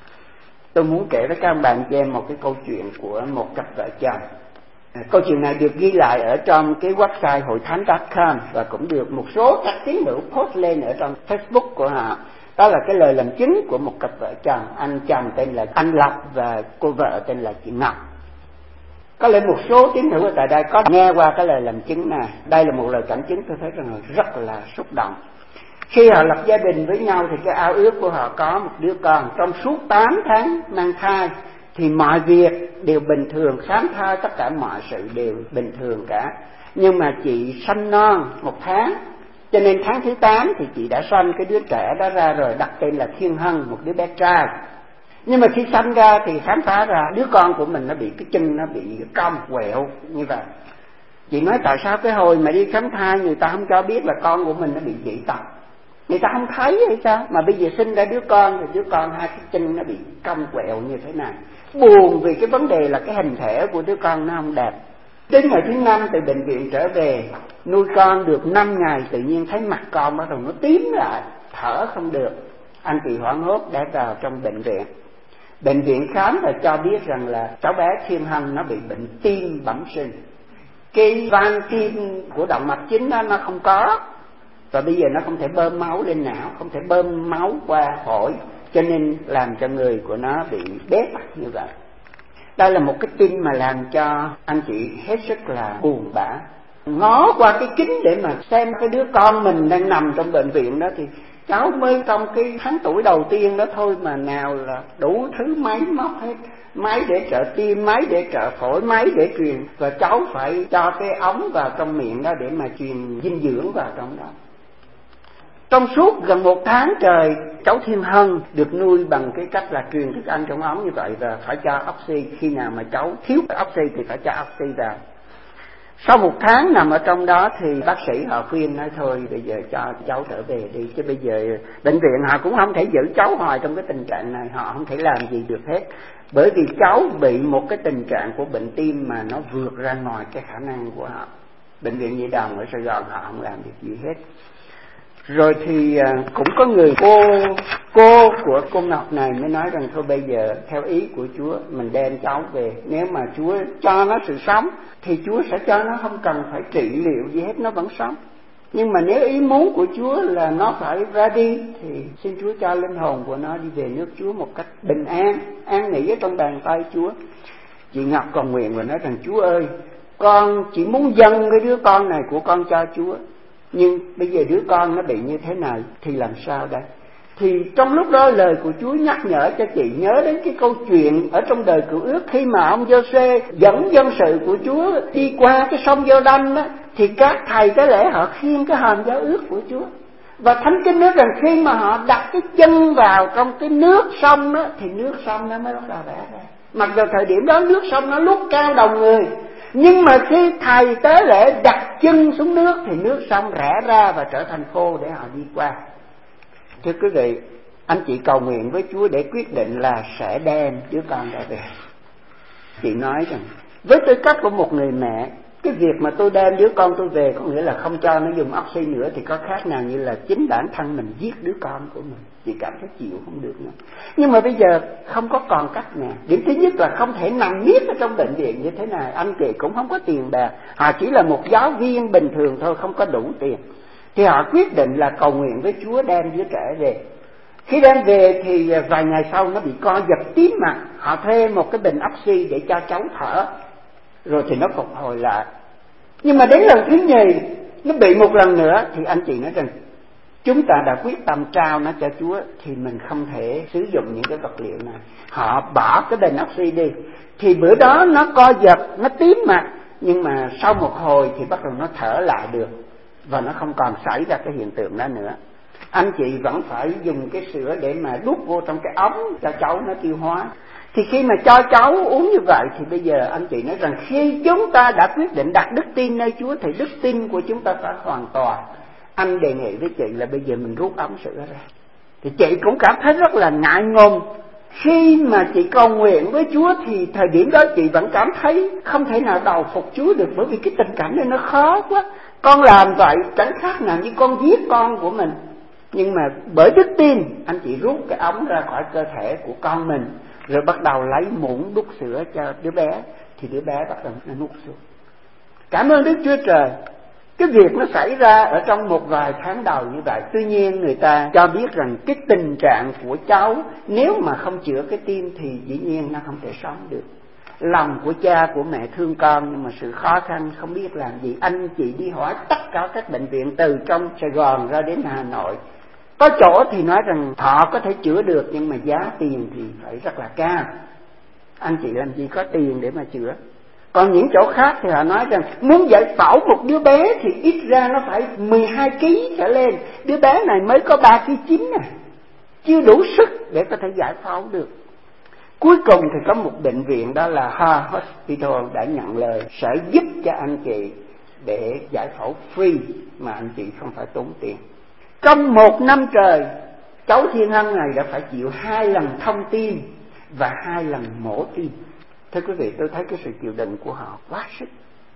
Tôi muốn kể với các bạn chị em một cái câu chuyện của một cặp vợ chồng. Câu chuyện này được ghi lại ở trong cái website hội thánh chấm com và cũng được một số các tín hữu post lên ở trong Facebook của họ. Đó là cái lời làm chứng của một cặp vợ chồng, anh chồng tên là anh Lộc và cô vợ tên là chị Ngọc. Có lẽ một số tín hữu ở tại đây có nghe qua cái lời làm chứng này. Đây là một lời cảm chứng tôi thấy rằng rất là xúc động. Khi họ lập gia đình với nhau thì cái ao ước của họ có một đứa con. Trong suốt tám tháng mang thai thì mọi việc đều bình thường, khám thai tất cả mọi sự đều bình thường cả. Nhưng mà chị sanh non một tháng, cho nên tháng thứ tám thì chị đã sanh cái đứa trẻ đó ra rồi, đặt tên là Thiên Hân, một đứa bé trai. Nhưng mà khi sanh ra thì khám phá ra đứa con của mình nó bị cái chân nó bị cong quẹo như vậy. Chị nói tại sao cái hồi mà đi khám thai người ta không cho biết là con của mình nó bị dị tật, người ta không thấy hay sao, mà bây giờ sinh ra đứa con thì đứa con hai cái chân nó bị cong quẹo như thế này. Buồn vì cái vấn đề là cái hình thể của đứa con nó không đẹp. Đến ngày thứ năm từ bệnh viện trở về, nuôi con được năm ngày tự nhiên thấy mặt con bắt đầu nó tím lại, thở không được. Anh chị hoảng hốt đã vào trong bệnh viện. Bệnh viện khám và cho biết rằng là cháu bé Thiên Hân nó bị bệnh tim bẩm sinh. Cái van tim của động mạch chính đó, nó không có, và bây giờ nó không thể bơm máu lên não, không thể bơm máu qua phổi, cho nên làm cho người của nó bị bế tắc như vậy. Đây là một cái tin mà làm cho anh chị hết sức là buồn bã. Ngó qua cái kính để mà xem cái đứa con mình đang nằm trong bệnh viện đó, thì cháu mới trong cái tháng tuổi đầu tiên đó thôi mà nào là đủ thứ máy móc hết. Máy để trợ tim, máy để trợ phổi, máy để truyền, và cháu phải cho cái ống vào trong miệng đó để mà truyền dinh dưỡng vào trong đó. Trong suốt gần một tháng trời, cháu Thiên Hân được nuôi bằng cái cách là truyền thức ăn trong ống như vậy, và phải cho oxy. Khi nào mà cháu thiếu oxy thì phải cho oxy vào. Sau một tháng nằm ở trong đó thì bác sĩ họ khuyên nói thôi bây giờ cho cháu trở về đi, chứ bây giờ bệnh viện họ cũng không thể giữ cháu hoài trong cái tình trạng này, họ không thể làm gì được hết. Bởi vì cháu bị một cái tình trạng của bệnh tim mà nó vượt ra ngoài cái khả năng của họ. Bệnh viện Nhi Đồng ở Sài Gòn họ không làm được gì hết. Rồi thì cũng có người cô Cô của cô Ngọc này mới nói rằng thôi bây giờ theo ý của Chúa mình đem cháu về. Nếu mà Chúa cho nó sự sống thì Chúa sẽ cho nó, không cần phải trị liệu gì hết, nó vẫn sống. Nhưng mà nếu ý muốn của Chúa là nó phải ra đi thì xin Chúa cho linh hồn của nó đi về nước Chúa một cách bình an, an nghỉ ở trong bàn tay Chúa. Chị Ngọc cầu nguyện và nói rằng Chúa ơi, con chỉ muốn dâng cái đứa con này của con cho Chúa, nhưng bây giờ đứa con nó bị như thế này thì làm sao đây? Thì trong lúc đó lời của Chúa nhắc nhở cho chị nhớ đến cái câu chuyện ở trong đời Cựu Ước, khi mà ông Giô-xê dẫn dân sự của Chúa đi qua cái sông Giô-đanh đó, thì các thầy tế lễ họ khiêng cái hòm giao ước của Chúa. Và Thánh Kinh nói rằng khi mà họ đặt cái chân vào trong cái nước sông đó thì nước sông nó mới bắt đầu rẽ ra. Mặc dù thời điểm đó nước sông nó lúc cao đầu người, nhưng mà khi thầy tế lễ đặt chân xuống nước thì nước sông rẽ ra và trở thành khô để họ đi qua. Thưa quý vị, anh chị cầu nguyện với Chúa để quyết định là sẽ đem đứa con đó về. Chị nói rằng với tư cách của một người mẹ, cái việc mà tôi đem đứa con tôi về có nghĩa là không cho nó dùng oxy nữa thì có khác nào như là chính bản thân mình giết đứa con của mình. Chị cảm thấy chịu không được nữa. Nhưng mà bây giờ không có còn cách nào. Điểm thứ nhất là không thể nằm miết ở trong bệnh viện như thế này. Anh chị cũng không có tiền bạc, họ chỉ là một giáo viên bình thường thôi, không có đủ tiền. Thì họ quyết định là cầu nguyện với Chúa đem đứa trẻ về. Khi đem về thì vài ngày sau nó bị co giật tím mặt. Họ thuê một cái bình oxy để cho cháu thở, rồi thì nó phục hồi lại. Nhưng mà đến lần thứ nhì nó bị một lần nữa thì anh chị nói rằng chúng ta đã quyết tâm trao nó cho Chúa thì mình không thể sử dụng những cái vật liệu này. Họ bỏ cái bình oxy đi thì bữa đó nó co giật, nó tím mặt, nhưng mà sau một hồi thì bắt đầu nó thở lại được và nó không còn xảy ra cái hiện tượng đó nữa. Anh chị vẫn phải dùng cái sữa để mà đút vô trong cái ống cho cháu nó tiêu hóa. Thì khi mà cho cháu uống như vậy thì bây giờ anh chị nói rằng khi chúng ta đã quyết định đặt đức tin nơi Chúa thì đức tin của chúng ta phải hoàn toàn. Anh đề nghị với chị là bây giờ mình rút ống sữa ra. Thì chị cũng cảm thấy rất là ngại ngùng. Khi mà chị cầu nguyện với Chúa thì thời điểm đó chị vẫn cảm thấy không thể nào đầu phục Chúa được, bởi vì cái tình cảnh này nó khó quá. Con làm vậy chẳng khác nào như con giết con của mình. Nhưng mà bởi đức tin, anh chị rút cái ống ra khỏi cơ thể của con mình, rồi bắt đầu lấy muỗng đút sữa cho đứa bé, thì đứa bé bắt đầu nó nuốt xuống. Cảm ơn Đức Chúa Trời. Cái việc nó xảy ra ở trong một vài tháng đầu như vậy. Tuy nhiên người ta cho biết rằng cái tình trạng của cháu nếu mà không chữa cái tim thì dĩ nhiên nó không thể sống được. Lòng của cha của mẹ thương con, nhưng mà sự khó khăn không biết làm gì. Anh chị đi hỏi tất cả các bệnh viện từ trong Sài Gòn ra đến Hà Nội, có chỗ thì nói rằng họ có thể chữa được, nhưng mà giá tiền thì phải rất là cao. Anh chị làm gì có tiền để mà chữa. Còn những chỗ khác thì họ nói rằng muốn giải phẫu một đứa bé thì ít ra nó phải mười hai ki trở lên. Đứa bé này mới có ba ki chín nè, chưa đủ sức để có thể giải phẫu được. Cuối cùng thì có một bệnh viện, đó là Heart Hospital, đã nhận lời sẽ giúp cho anh chị để giải phẫu free mà anh chị không phải tốn tiền. Trong một năm trời, cháu Thiên Hân này đã phải chịu hai lần thông tim và hai lần mổ tim. Thưa quý vị, tôi thấy cái sự chịu đựng của họ quá sức.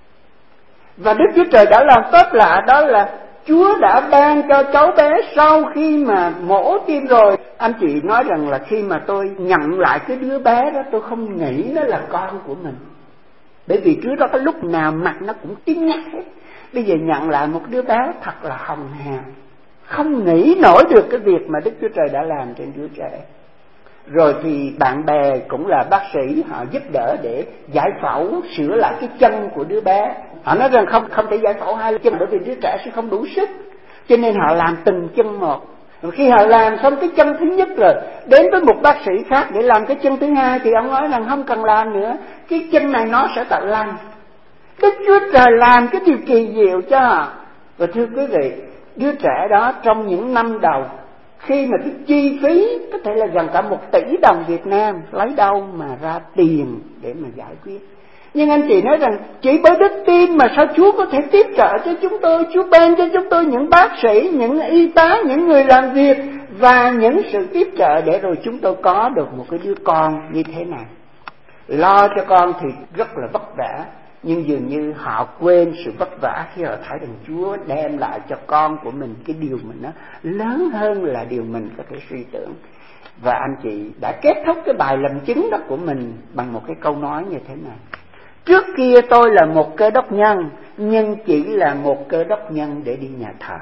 Và Đức Chúa Trời đã làm tốt lạ, đó là Chúa đã ban cho cháu bé sau khi mà mổ tim rồi. Anh chị nói rằng là khi mà tôi nhận lại cái đứa bé đó, tôi không nghĩ nó là con của mình. Bởi vì trước đó cái lúc nào mặt nó cũng tím nhắc hết. Bây giờ nhận lại một đứa bé thật là hồng hào. Không nghĩ nổi được cái việc mà Đức Chúa Trời đã làm trên đứa trẻ. Rồi thì bạn bè cũng là bác sĩ, họ giúp đỡ để giải phẫu sửa lại cái chân của đứa bé. Họ nói rằng không không thể giải phẫu hai chân bởi vì đứa trẻ sẽ không đủ sức, cho nên họ làm từng chân một. Rồi khi họ làm xong cái chân thứ nhất rồi, đến với một bác sĩ khác để làm cái chân thứ hai, thì ông nói rằng không cần làm nữa, cái chân này nó sẽ tự lành. Đức Chúa Trời làm cái điều kỳ diệu cho họ. Và thưa quý vị, đứa trẻ đó trong những năm đầu, khi mà cái chi phí có thể là gần cả một tỷ đồng Việt Nam, lấy đâu mà ra tiền để mà giải quyết. Nhưng anh chị nói rằng chỉ bởi đức tin mà sao Chúa có thể tiếp trợ cho chúng tôi. Chúa ban cho chúng tôi những bác sĩ, những y tá, những người làm việc và những sự tiếp trợ để rồi chúng tôi có được một cái đứa con như thế này. Lo cho con thì rất là vất vả, nhưng dường như họ quên sự vất vả khi họ thấy rằng Chúa đem lại cho con của mình cái điều mình nó lớn hơn là điều mình có thể suy tưởng. Và anh chị đã kết thúc cái bài làm chứng đó của mình bằng một cái câu nói như thế này: trước kia tôi là một cơ đốc nhân, nhưng chỉ là một cơ đốc nhân để đi nhà thờ.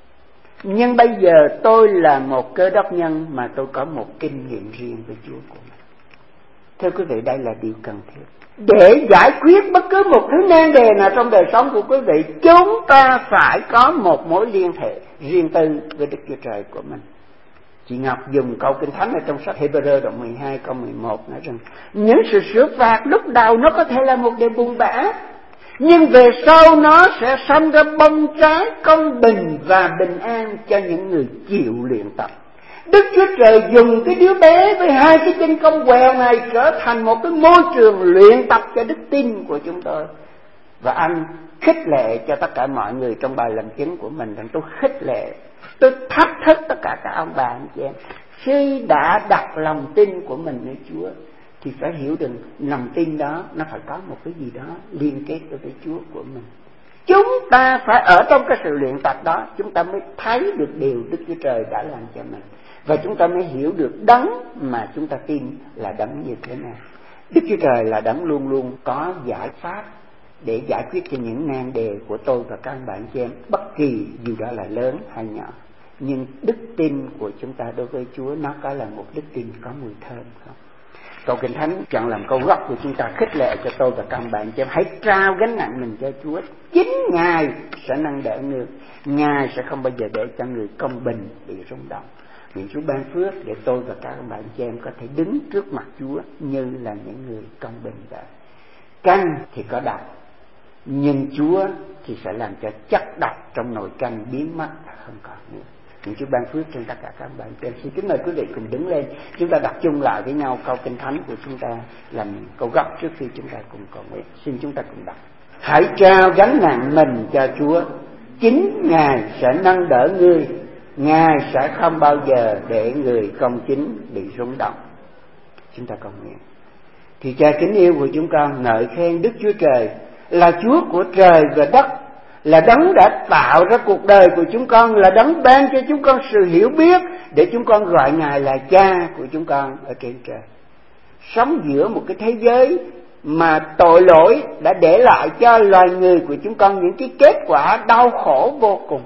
Nhưng bây giờ tôi là một cơ đốc nhân mà tôi có một kinh nghiệm riêng với Chúa của mình. Thưa quý vị, đây là điều cần thiết. Để giải quyết bất cứ một thứ nan đề nào trong đời sống của quý vị, chúng ta phải có một mối liên hệ riêng tư với Đức Chúa Trời của mình. Chị Ngọc dùng câu Kinh Thánh ở trong sách Hebrew đoạn mười hai câu mười một nói rằng những sự sửa phạt lúc đầu nó có thể là một điều buồn bã, nhưng về sau nó sẽ sanh ra bông trái công bình và bình an cho những người chịu luyện tập. Đức Chúa Trời dùng cái đứa bé với hai cái chân cong quèo này trở thành một cái môi trường luyện tập cho đức tin của chúng tôi. Và anh khích lệ cho tất cả mọi người trong bài làm chứng của mình rằng tôi khích lệ, tôi thách thức tất cả các ông bà anh chị em, khi đã đặt lòng tin của mình nơi Chúa thì phải hiểu được lòng tin đó nó phải có một cái gì đó liên kết với Chúa của mình. Chúng ta phải ở trong cái sự luyện tập đó, chúng ta mới thấy được điều Đức Chúa Trời đã làm cho mình, và chúng ta mới hiểu được đấng mà chúng ta tin là đấng như thế nào. Đức Chúa Trời là đấng luôn luôn có giải pháp để giải quyết cho những nan đề của tôi và các bạn chị em, bất kỳ dù đó là lớn hay nhỏ. Nhưng đức tin của chúng ta đối với Chúa nó có là một đức tin có mùi thơm không? Câu Kinh Thánh chọn làm câu gốc của chúng ta khích lệ cho tôi và các bạn chị em, hãy trao gánh nặng mình cho Chúa, chính Ngài sẽ nâng đỡ người, Ngài sẽ không bao giờ để cho người công bình bị rung động. Nguyện Chúa ban phước để tôi và các bạn chị em có thể đứng trước mặt Chúa như là những người công bình vậy. Canh thì có độc, nhưng Chúa thì sẽ làm cho chất độc trong nồi canh biến mất và không còn nữa. Nguyện Chúa ban phước trên tất cả các bạn chị em. Xin kính mời quý vị cùng đứng lên, chúng ta đọc chung lại với nhau câu Kinh Thánh của chúng ta làm câu gốc trước khi chúng ta cùng cầu nguyện. Xin chúng ta cùng đọc: hãy trao gánh nặng mình cho Chúa, chính Ngài sẽ nâng đỡ ngươi, Ngài sẽ không bao giờ để người công chính bị rung động. Chúng ta cầu nguyện. Thì Cha kính yêu của chúng con, ngợi khen Đức Chúa Trời là Chúa của trời và đất, là đấng đã tạo ra cuộc đời của chúng con, là đấng ban cho chúng con sự hiểu biết để chúng con gọi Ngài là Cha của chúng con ở trên trời. Sống giữa một cái thế giới mà tội lỗi đã để lại cho loài người của chúng con những cái kết quả đau khổ vô cùng.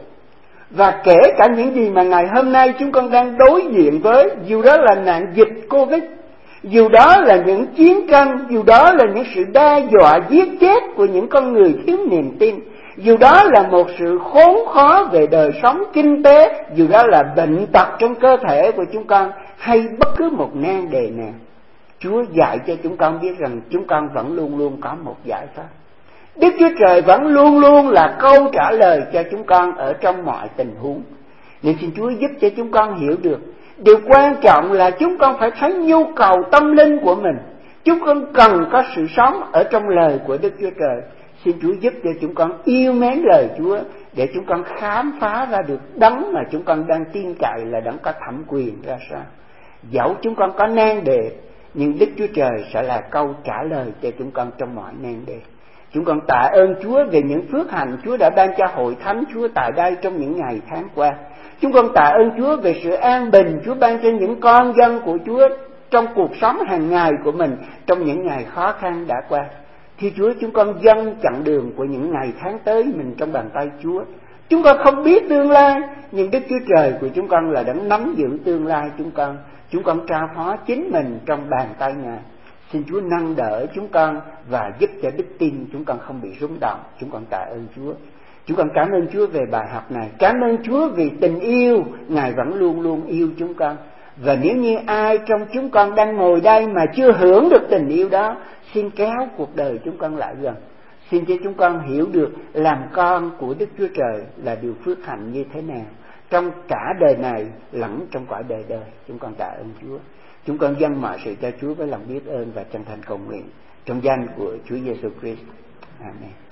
Và kể cả những gì mà ngày hôm nay chúng con đang đối diện với, dù đó là nạn dịch Covid, dù đó là những chiến tranh, dù đó là những sự đe dọa giết chết của những con người thiếu niềm tin, dù đó là một sự khốn khó về đời sống kinh tế, dù đó là bệnh tật trong cơ thể của chúng con, hay bất cứ một nan đề nào, Chúa dạy cho chúng con biết rằng chúng con vẫn luôn luôn có một giải pháp. Đức Chúa Trời vẫn luôn luôn là câu trả lời cho chúng con ở trong mọi tình huống. Nên xin Chúa giúp cho chúng con hiểu được điều quan trọng là chúng con phải thấy nhu cầu tâm linh của mình. Chúng con cần có sự sống ở trong lời của Đức Chúa Trời. Xin Chúa giúp cho chúng con yêu mến lời Chúa, để chúng con khám phá ra được đấng mà chúng con đang tin cậy là đấng có thẩm quyền ra sao. Dẫu chúng con có nan đề, nhưng Đức Chúa Trời sẽ là câu trả lời cho chúng con trong mọi nan đề. Chúng con tạ ơn Chúa về những phước hạnh Chúa đã ban cho hội thánh Chúa tại đây trong những ngày tháng qua. Chúng con tạ ơn Chúa về sự an bình Chúa ban cho những con dân của Chúa trong cuộc sống hàng ngày của mình trong những ngày khó khăn đã qua. Thì Chúa, chúng con dâng chặng đường của những ngày tháng tới mình trong bàn tay Chúa. Chúng con không biết tương lai, nhưng Đức Chúa Trời của chúng con là đấng nắm giữ tương lai chúng con. Chúng con trao phó chính mình trong bàn tay Ngài. Xin Chúa nâng đỡ chúng con và giúp cho đức tin chúng con không bị rung động. Chúng con tạ ơn Chúa. Chúng con cảm ơn Chúa về bài học này. Cảm ơn Chúa vì tình yêu Ngài vẫn luôn luôn yêu chúng con. Và nếu như ai trong chúng con đang ngồi đây mà chưa hưởng được tình yêu đó, xin kéo cuộc đời chúng con lại gần. Xin cho chúng con hiểu được làm con của Đức Chúa Trời là điều phước hạnh như thế nào, trong cả đời này lẫn trong cõi đời đời. Chúng con tạ ơn Chúa. Chúng con dâng mọi sự cho Chúa với lòng biết ơn và chân thành cầu nguyện trong danh của Chúa Giêsu Christ. Amen.